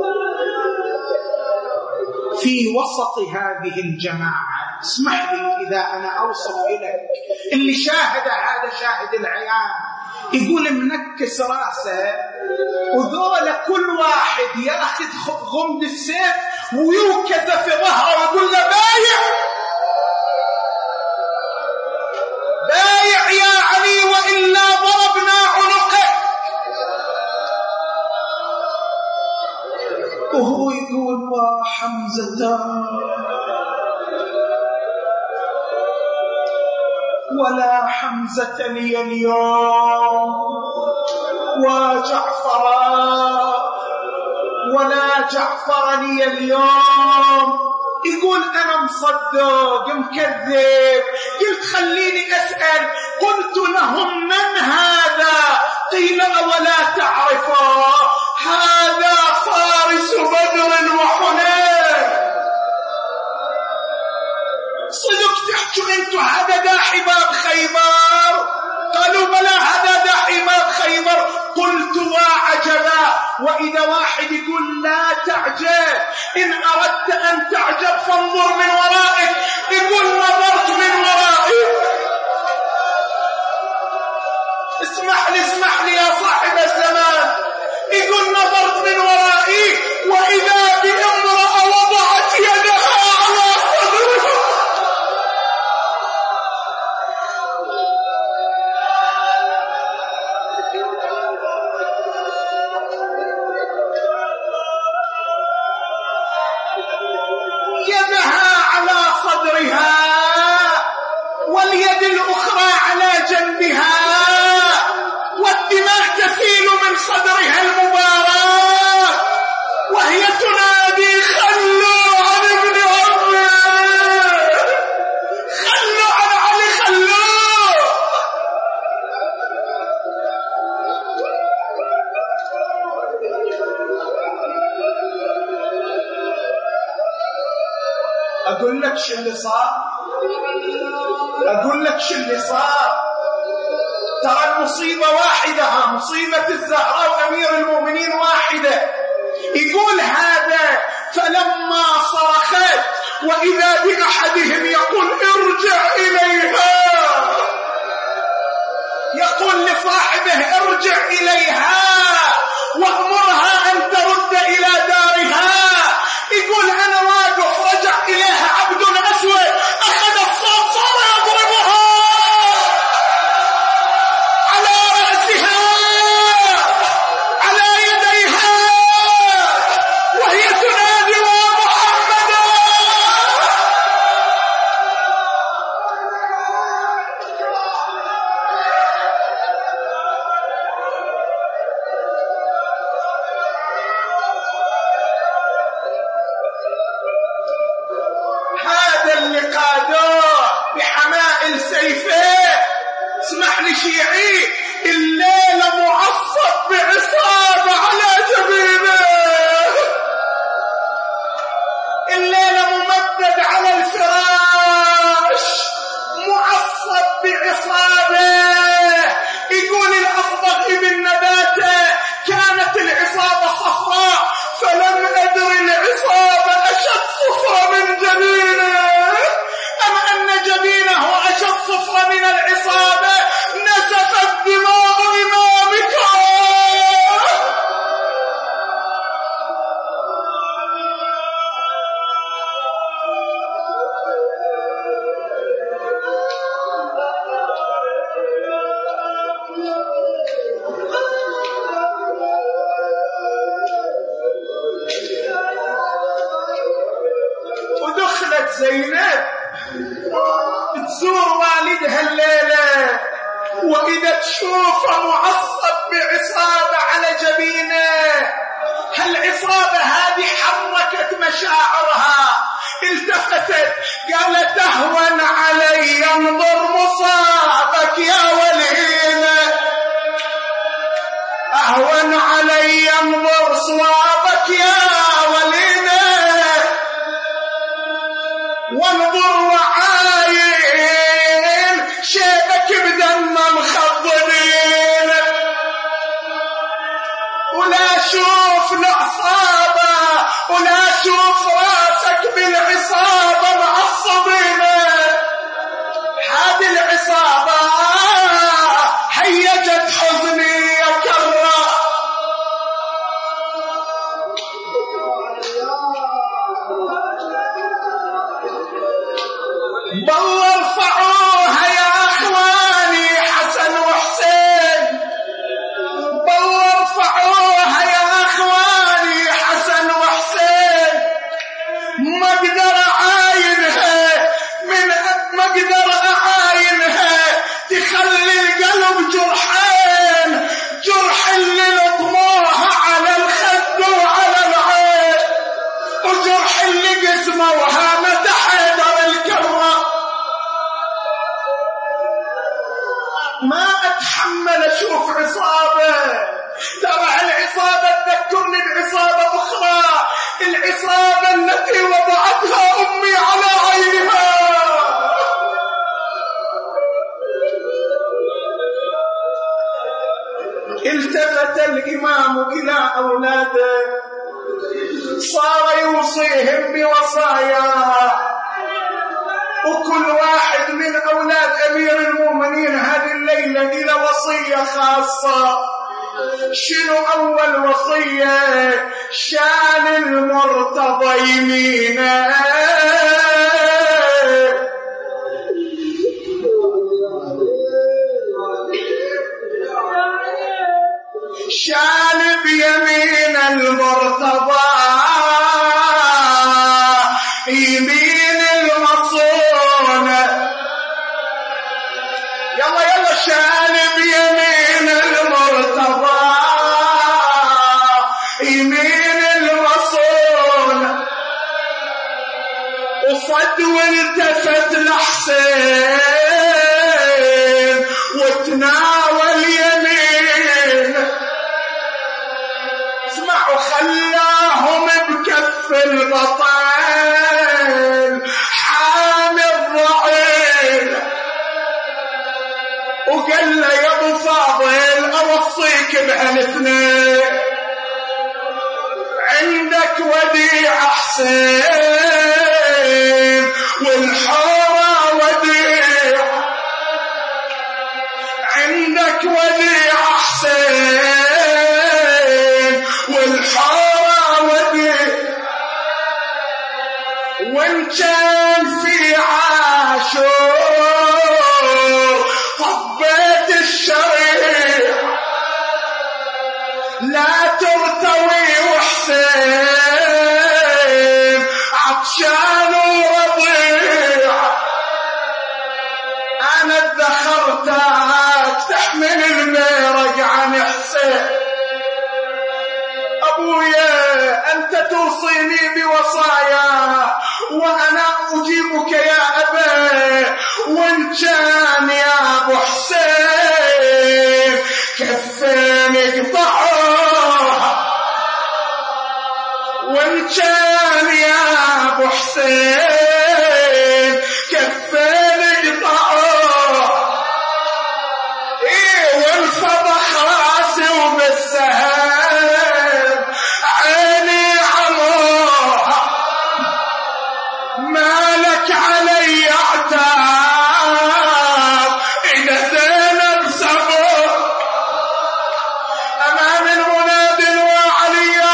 في وسط هذه الجماعة. اسمح لي إذا أنا أوصف إليك اللي شاهد هذا شاهد العيان. يقول: منكس راسه، وذول كل واحد يأخذ غمد السيف ويوكذ في ظهره ويقول له: بايع بايع يا علي وإلا ضربنا عنقك. وهو يقول: وحمزة ولا حمزة لي اليوم، وجعفر ولا جعفر لي اليوم. يقول: أنا مصدق مكذب. قلت: خليني أسأل. قلت لهم: من هذا؟ قيل: أولا تعرفه؟ هذا فارس بدر وحنين. صدق تحكوا أنتوا هذا داحي باب خيبر؟ قالوا: بلى هذا داحي باب خيبر. قلت: وعجبا. وإذا واحد يقول: لا تعجب، إن أردت أن تعجب فانظر من ورائك. يقول: نظرت من ورائك. اسمح لي اسمح لي يا صاحب الزمان. يقول: نظرت من ورائي وإذا بامرأة وضعت يدها على صدرها. يدها على صدرها واليد الأخرى على جنبها، والدماء تسيل من صدرها المبارك، وهي تنادي: خلوا عن ابن عمي، خلوا عن علي، خلوا. أقول لك شو اللي صار، أقول لك شو اللي صار. ترى المصيبة واحدة، مصيبة الزهراء وأمير المؤمنين واحدة. يقول هذا: فلما صرخت وإذا بأحدهم يقول: ارجع إليها، يقول لصاحبه: ارجع إليها وأمرها أن ترد إلى دارها. يقول: أنا واقف، رجع إليها عبد أسود، أخذ الصوت صار يضربها على رأسها على يديها وهي تنادي: ومحمدا وإذا تشوفه معصب بعصابة على جبينه، هالعصابة هذه حركت مشاعرها، التفتت قالت أهون علي انظر مصابك يا ولينا، أهون علي انظر صوابك يا ولينا، وانظر وعاين شيبك بدم مخضرين، ولا شوف العصابة ولا شوف راسك بالعصابة معصبين، هذه العصابة هيجت حزني يا كرة. بالله ارفعوها يا اخواني حسن وحسين، بالله ارفعوها يا اخواني حسن وحسين، ما اقدر اعاينها من ما اقدر اعاينها، تخلي القلب جرحين، جرح اللي لطموها على الخد وعلى العين، وجرح اللي قسموها متى حيدر الكرة. ما اتحمل اشوف عصابة، ترى العصابة تذكرني بعصابة اخرى، العصابة التي وضعتها امي على عينها. التفت الامام الى اولاده، صار يوصيهم بوصايا، وكل واحد من أولاد أمير المؤمنين هذه الليلة إلى وصية خاصة. شنو أول وصية؟ شان المرتضى يمينه، شان بيمين المرتضى يمين المصون، يلا يلا شان بيمين المرتضى يمين المصون، وصد والتفت لحسين وتناول يمين، اسمعوا خلاهم بكف البطن حامي الضعين، وقال له يا ابو فاضل اوصيك بهالاثنين، عندك وديع حسين والحورة وديع، عندك وديع حسين والحورة وديع، وان كان في عاشور طبيت الشريع لا ترتوي وحسين عطشان ورضيع، انا ادخرتك تحمل الميرق عن حسين. ابويا انت توصيني بوصايا وانا اجيبك يا ابا، وان كان يا ابو حسين كفين اقطعوها، وان كان يا ابو حسين كفين اقطعوها، ايه وانفضح راسي وبالسهام عيني عموها، مالك علي اعتاب اذا زينب سبوك امام المناد وعليا.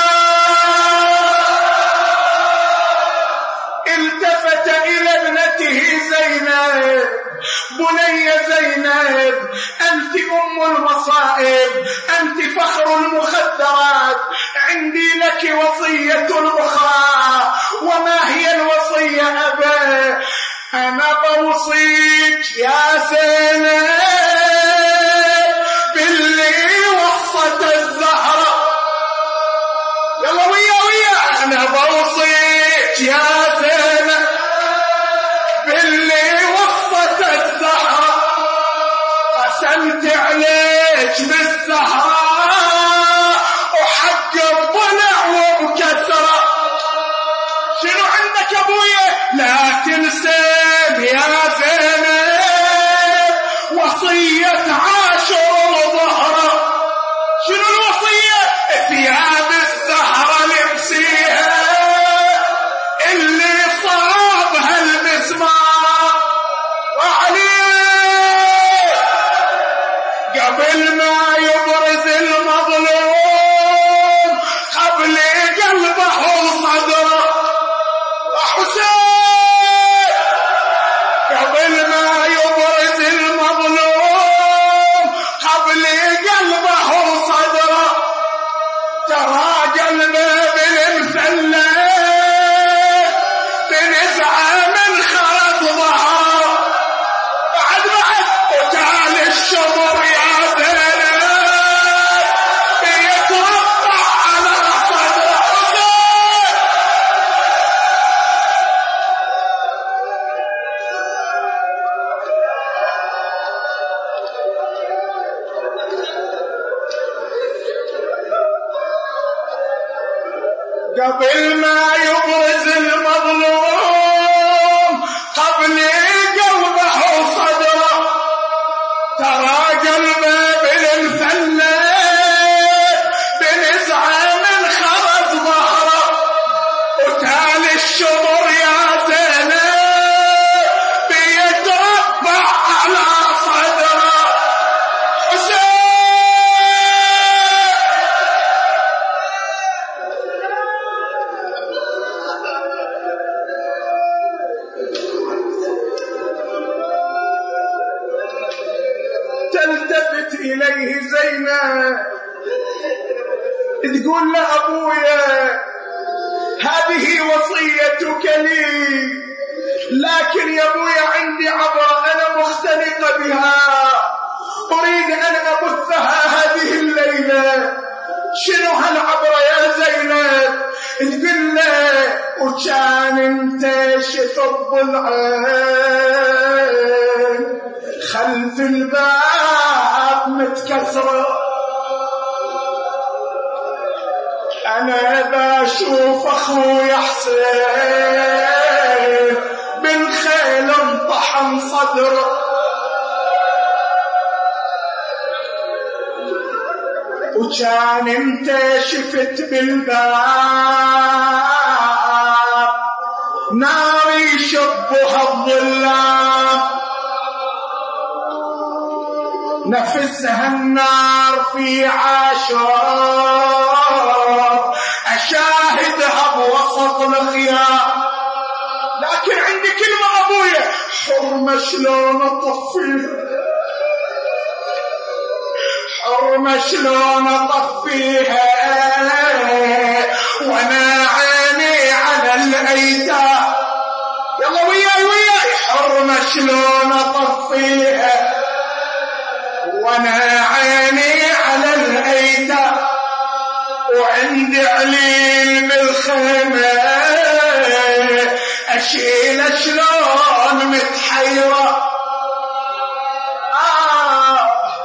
التفت الى ابنته زينب، بني زينب أنت أم المصائب، أنت فخر المخدرات، عندي لك وصية أخرى. وما هي الوصية أبا؟ أنا بوصيك يا زينب وصة الزهرة. يلا ويا ويا أنا بوصيك يا زينب باللي وصة الزهرة، قسمت عليك بالزهراء وحق الضلع وبكسرة. شنو عندك ابويا؟ لا تنسب يا زينب وصية عاشر الظهر. شنو الوصية؟ ثياب الزهرة لبسيها اللي صابها المسمار وعليه قبل ما يبرز المظلوم قبل قلبه وصدره. حسين قبل ما يبرز المظلوم قبل قلبه وصدره، ترى قلبه بالمثلث بنزعه من خرط ظهره. بعد بعد وتال الشمر يا زينب بيتربع على صدره. قبل ما يبرز المظلوم قبل قلبه وصدره، ترى قلبه بالمثلث بنزعه من خرط ظهره. وتال الشمر يا زينب بيتربع على صدره. حسين تلتفت إليه زينب تقول له أبويا هذه وصيتك لي، لكن يا أبويا عندي عبرة أنا مختنقة بها أريد أن أبثها هذه الليلة. شنو هالعبرة يا زينب؟ تقول له وكان انت شفط العين خلف الباب متكسرة، أنا بشوف أخويا حسين بالخيل انطحن صدره. وكان انت شفت بالباب نار يشبها الظلام، نفسها النار في عاشور أشاهدها بوسط الخيام. لكن عندي كلمة أبويا حرمة شلون أطفيها، حرمة شلون أطفيها وأنا عيني على الأيتام. يلا وياي وياي حرمة شلون أطفيها وانا عيني على الايتام، وعندي عليل بالخيمه اشيل شلون متحيره. آه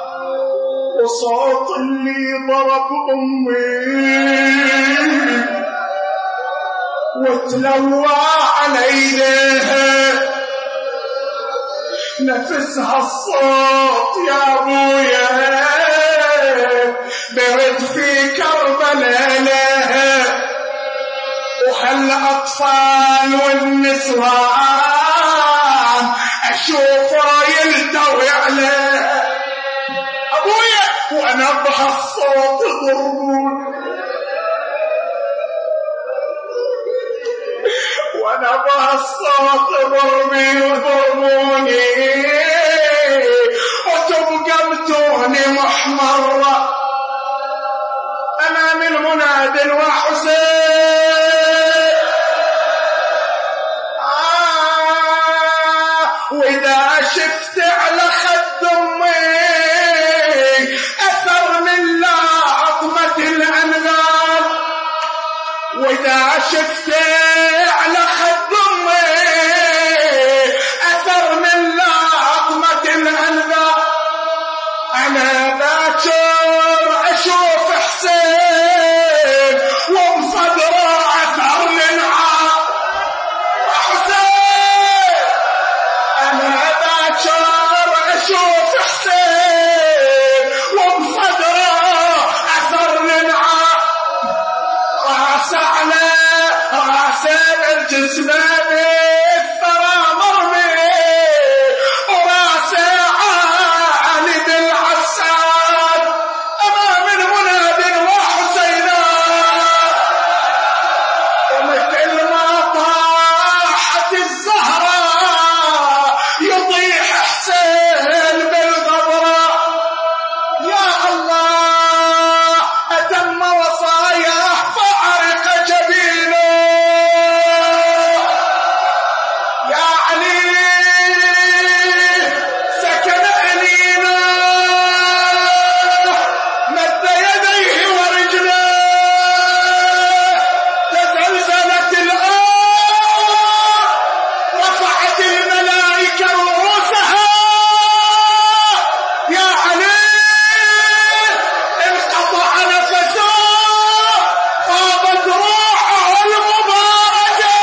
وصوت اللي ضرب امي وتلوى عليها نفسها الصوت يا ابويا برد في كربلاء لها، وهالاطفال والنسوان اشوفه يلتوي عليها. ابويا وانا بهالصوت ضربون، وانا بهالصوت ضربي وضربوني وتبقى متوني محمرة امام المناد وحسين. آه واذا شفت على خد امي اثر من لا واذا شفتي على خد امي اثر من لقمة الانذار انا باكر اشوف حسين وبصدره اثر من عار حسين انا باكر اشوف حسين وبصدره اثر من عار راس على راس الجسم بالثرى مرمي وراسه عالي بالعساد امام المناد وحسينا ومثل ما طاحت الزهراء يطيح حسين بالغبراء يا الله أتم وصاياه فعرق جبينه يا علي سكن أنينه مد يديه ورجله تزلزلت الأرض رفعت الملائكة رؤوسها يا علي انقطع نفسه طابت روحه المباركة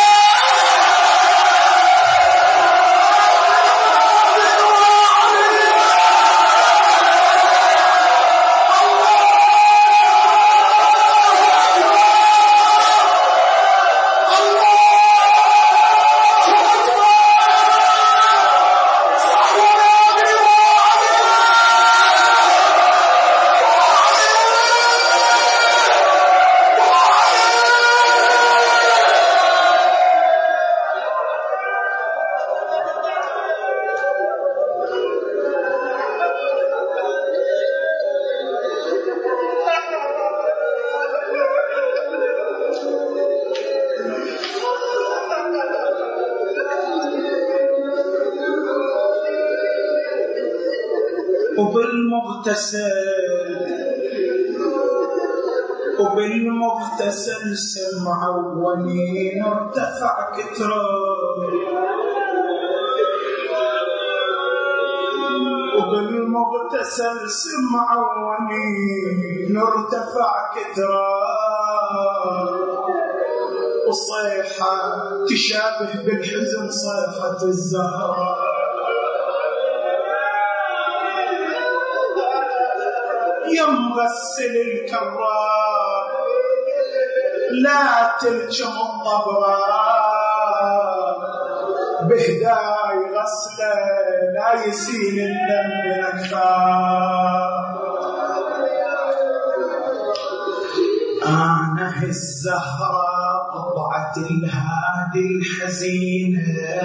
وبالمغتسل وبالمغتسل سمعوا ونين ارتفع كتره وبالمغتسل سمعوا ونين ارتفع كتره وصيحة تشابه بالحزن صيحة الزهراء يمغسل الكرار لا تلجم الضبراء بهداي غسله لا يسيل الدم بالأكثار أنا الزهراء قطعة الهادي الحزينة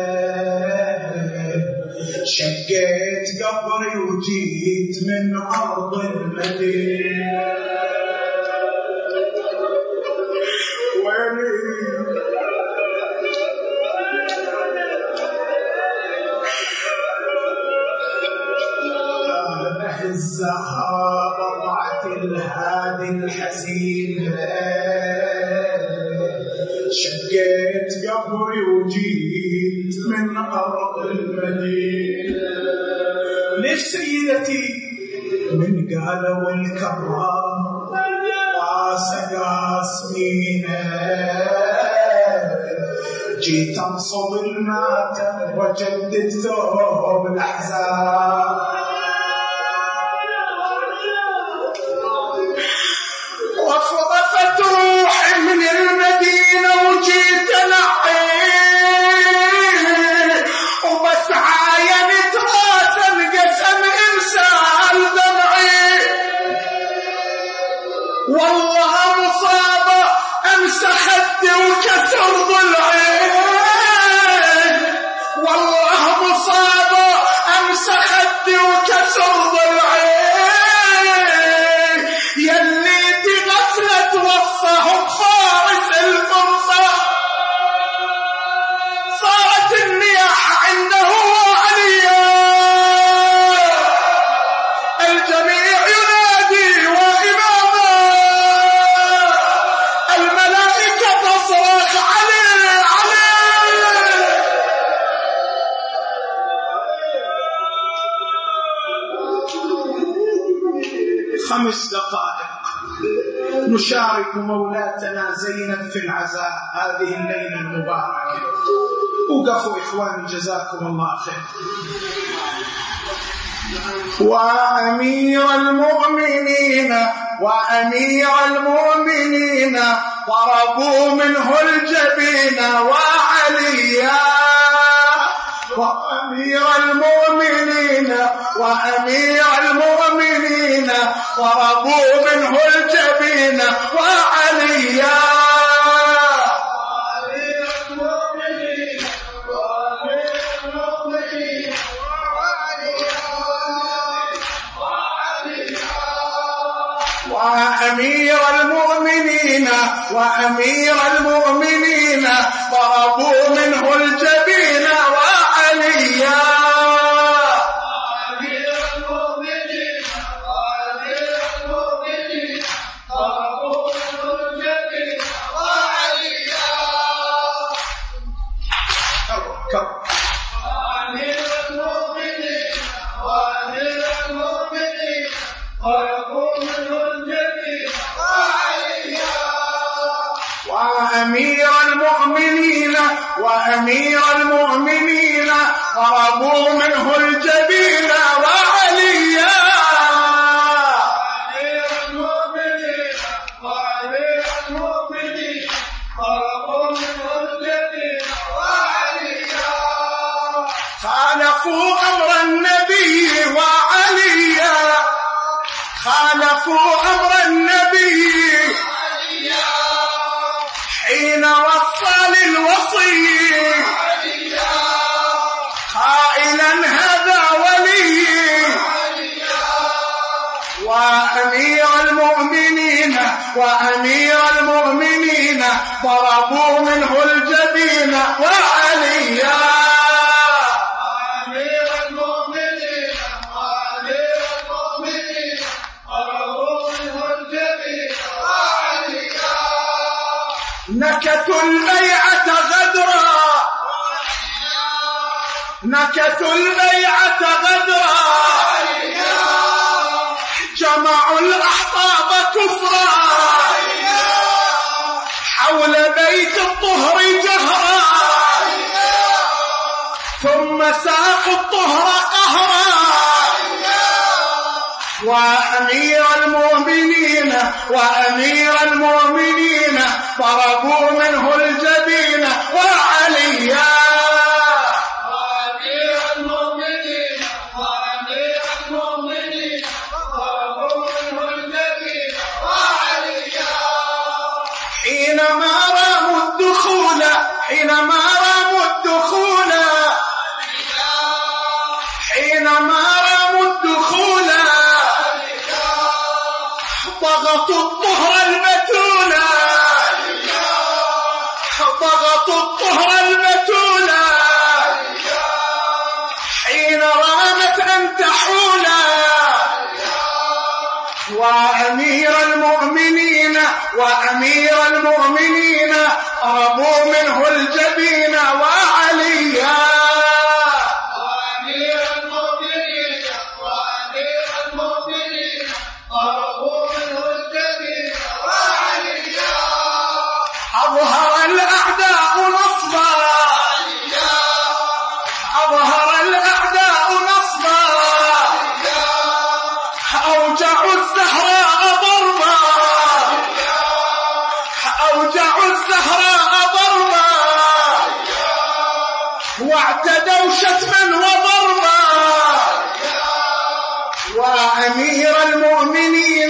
شقيت قبري وجيت من أرض المدينة ويلي أنا الزهراء قطعة الهادي الحزينة شقيت قبري وجيت من أرض المدينة ليش سيدتي من قالوا الكرام قاس قاسمينه جيت انصب الماتم وجدد ثوب الأحزان وصدفت روحي من المدينة وجيت نعيه وبس عاينت غاسل قسم إنسان دمعي والله مصابة أمسى خدي وكسر ضلعي والله مصابة أمسى خدي وكسر ضلعي يلي تغسلت وصهم فارس الفرصة صارت النياحة عنده عليا الجميع ينادي وإماما الملائكة خمس دقائق نشارك مولاتنا زينب في العزاء هذه الليلة المباركة. وقفوا إخواني جزاكم الله خير. وأمير المؤمنين وأمير المؤمنين ضربوا منه الجبين وعليا. وأمير المؤمنين وأمير المؤمنين ضربوا منه الجبين وعليا. وأمير المؤمنين وأمير المؤمنين ضربوا منه الجبين وعليا. وأمير المؤمنين وأمير المؤمنين ضربوا منه الجبين وعليا. وأمير المؤمنين وأمير المؤمنين ضربوا منه الجبين وعليا. وأمير المؤمنين وأمير المؤمنين ضربوا منه الجبين وعليا. وأمير المؤمنين وأمير المؤمنين ضربوا منه الجبين وعليا. خالفوا أمر النبي وعليا. خالفوا أمر النبي حين وصى للوصي قائلا هذا ولي. وأمير المؤمنين وأمير المؤمنين ضربوا منه الجبين وعليا. نكثوا البيعة غدرا نكثوا البيعة غدرا جمعوا الأحطاب كفرا حول بيت الطهر جهرا ثم ساقوا الطهر قهرا. وأمير المؤمنين وأمير المؤمنين ضربوا منه الجبين وعليا. وأمير المؤمنين وأمير المؤمنين ضربوا منه الجبين وعليا. حينما راموا الدخول حينما راموا الدخول حينما راموا الدخول ضغطوا الطهر البتولا ضغطوا الطهر البتولا حين رامت أن تحولا. وأمير المؤمنين وأمير المؤمنين ضربوا منه الجبين وعليا. وأمير المؤمنين وأمير المؤمنين ضربوا منه الجبين وعليا. أظهر الأعداء نصبا أظهر الأعداء نصبا أوجعوا الزهراء ضربا أوجعوا الزهراء ضربا واعتدوا شتما وضربا. وأمير المؤمنين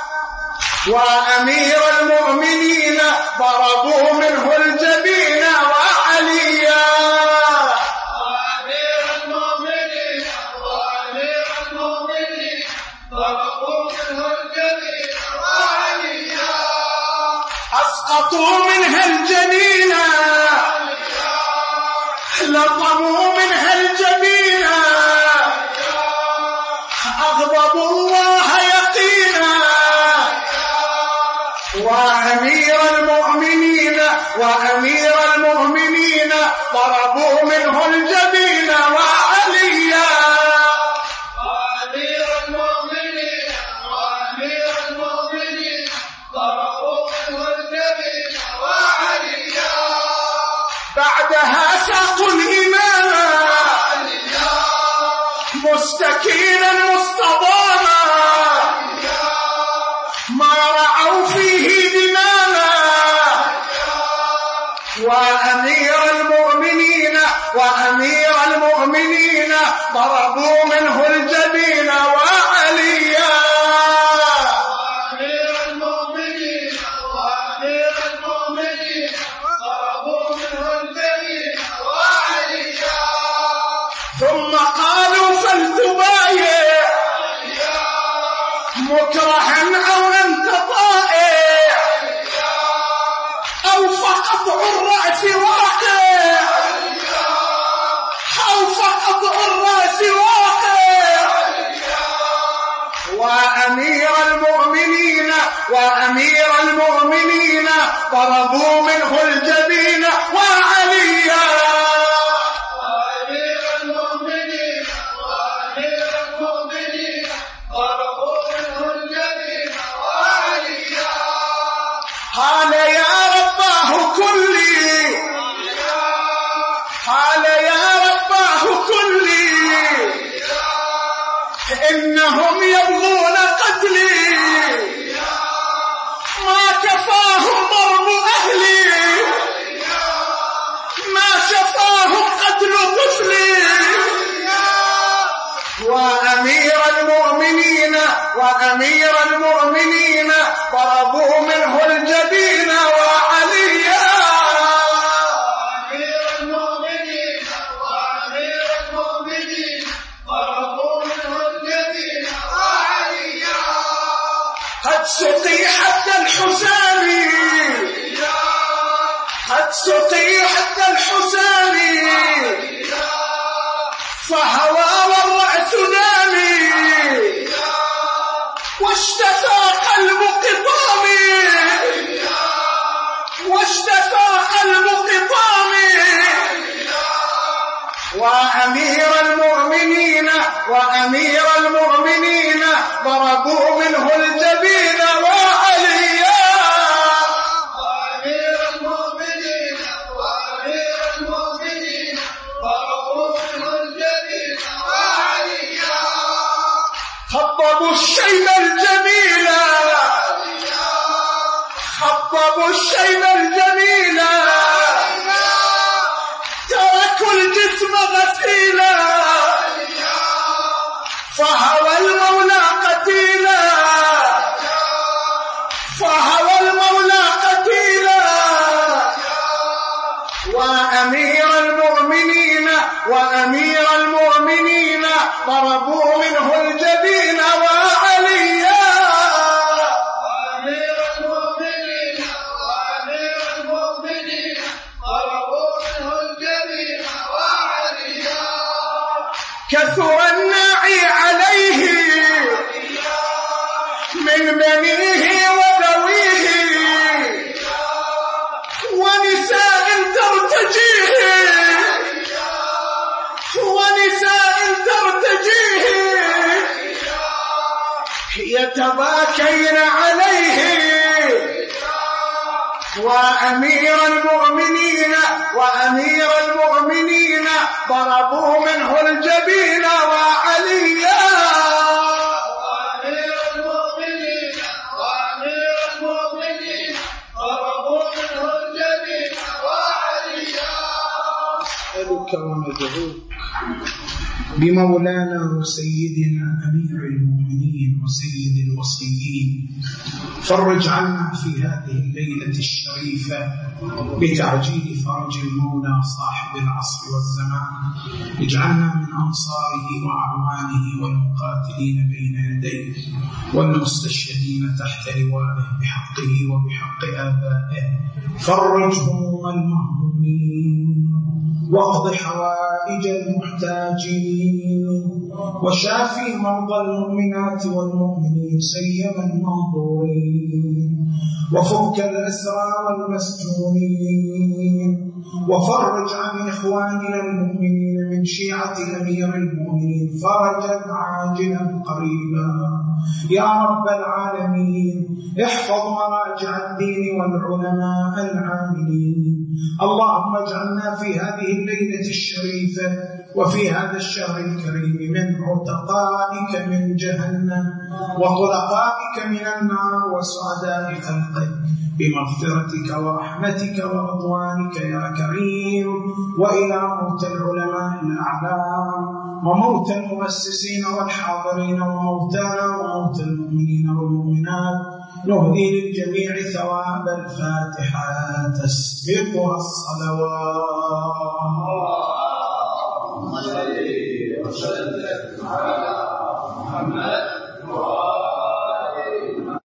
وأمير المؤمنين ضربوا منه الجبين وعليا. وأمير المؤمنين وأمير المؤمنين ضربوا منه الجبين وعليا. أسقطوا منها الجنين لطموا منها الجبين أغضبوا الله يقينا. وأمير المؤمنين وأمير المؤمنين ضربوا منه الجبين وعليا. وأمير المؤمنين وأمير مستكينا مستضاما ما رعوا فيه دمانا وأمير المؤمنين وأمير المؤمنين ضربوا منه الجبين وعليا وأمير المؤمنين وأمير المؤمنين ضربوا منه الجبين وعليا ثم قالوا فلتبايع مكرها أو أنت طائع أو فقطع الرأس واقع أو فقطع الرأس واقع وأمير المؤمنين وأمير المؤمنين ضربوا منه الجبين وعليا وأمير المؤمنين وأمير المؤمنين ضربوا منه الجبين وعليا قال يا رباه كلي قال يا رباه كلي إنهم يبغون قتلي ما كفاهم ضرب أهلي ما شفاهم قتل طفلي وأمير المؤمنين وأمير المؤمنين ضربوا منه الجبين وعليا وأمير المؤمنين وأمير المؤمنين ضربوا منه الجبين وعليا قد سقي حتى الحسام قد سقي حتى الحسام فهوى والرأس نامي واشتفى قلب قطام واشتفى قلب قطام وأمير المؤمنين وأمير المؤمنين ضربوا منه الجبين وعليا وأمير المؤمنين وأمير المؤمنين ضربوا منه الجبين وعليا خطبوا الشيب الجميل خطبوا الشيب الجميل تركوا الجسم غسيلا فهوى المولى قتيلا فهوى المولى قتيلا وأمير المؤمنين وأمير المؤمنين ضربوا منه الجبين وعليا وأمير المؤمنين وأمير المؤمنين ضربوا منه الجبين وعليا كثر الناعي عليه من بنيه وذويه ونساء ترتجيه ونساء ترتجيه يتباكين عليه وأمير المؤمنين وأمير المؤمنين ضربوا منه الجبين وعليا وأمير المؤمنين وأمير المؤمنين ضربوا منه الجبين وعليا أسألك وندعوك بمولانا وسيدنا أمير المؤمنين وسيد الوصيين فرج عنا في هذه الليلة الشريفة بتعجيل فرج المولى صاحب العصر والزمان اجعلنا من أنصاره وأعوانه والمقاتلين بين يديه والمستشهدين تحت لوائه بحقه وبحق آبائه فرج هموم المهمومين واقض حوائج المحتاجين وشافي مرضى المؤمنات والمؤمنين سيما المنظورين وفك الأسرى والمسجونين وفرج عن إخواننا المؤمنين من شيعة أمير المؤمنين فرجا عاجلا قريبا يا رب العالمين احفظ مراجع الدين والعلماء العاملين اللهم اجعلنا في هذه الليلة الشريفة وفي هذا الشهر الكريم من عتقائك من جهنم وطلقائك من النار وسعداء خلقك بمغفرتك ورحمتك ورضوانك يا كريم. وإلى موت العلماء الأعلام وموت المؤسسين والحاضرين وموتانا وموت المؤمنين والمؤمنات نهدي للجميع ثواب الفاتحة تسبقها الصلوات. اللهم صل وسلم على محمد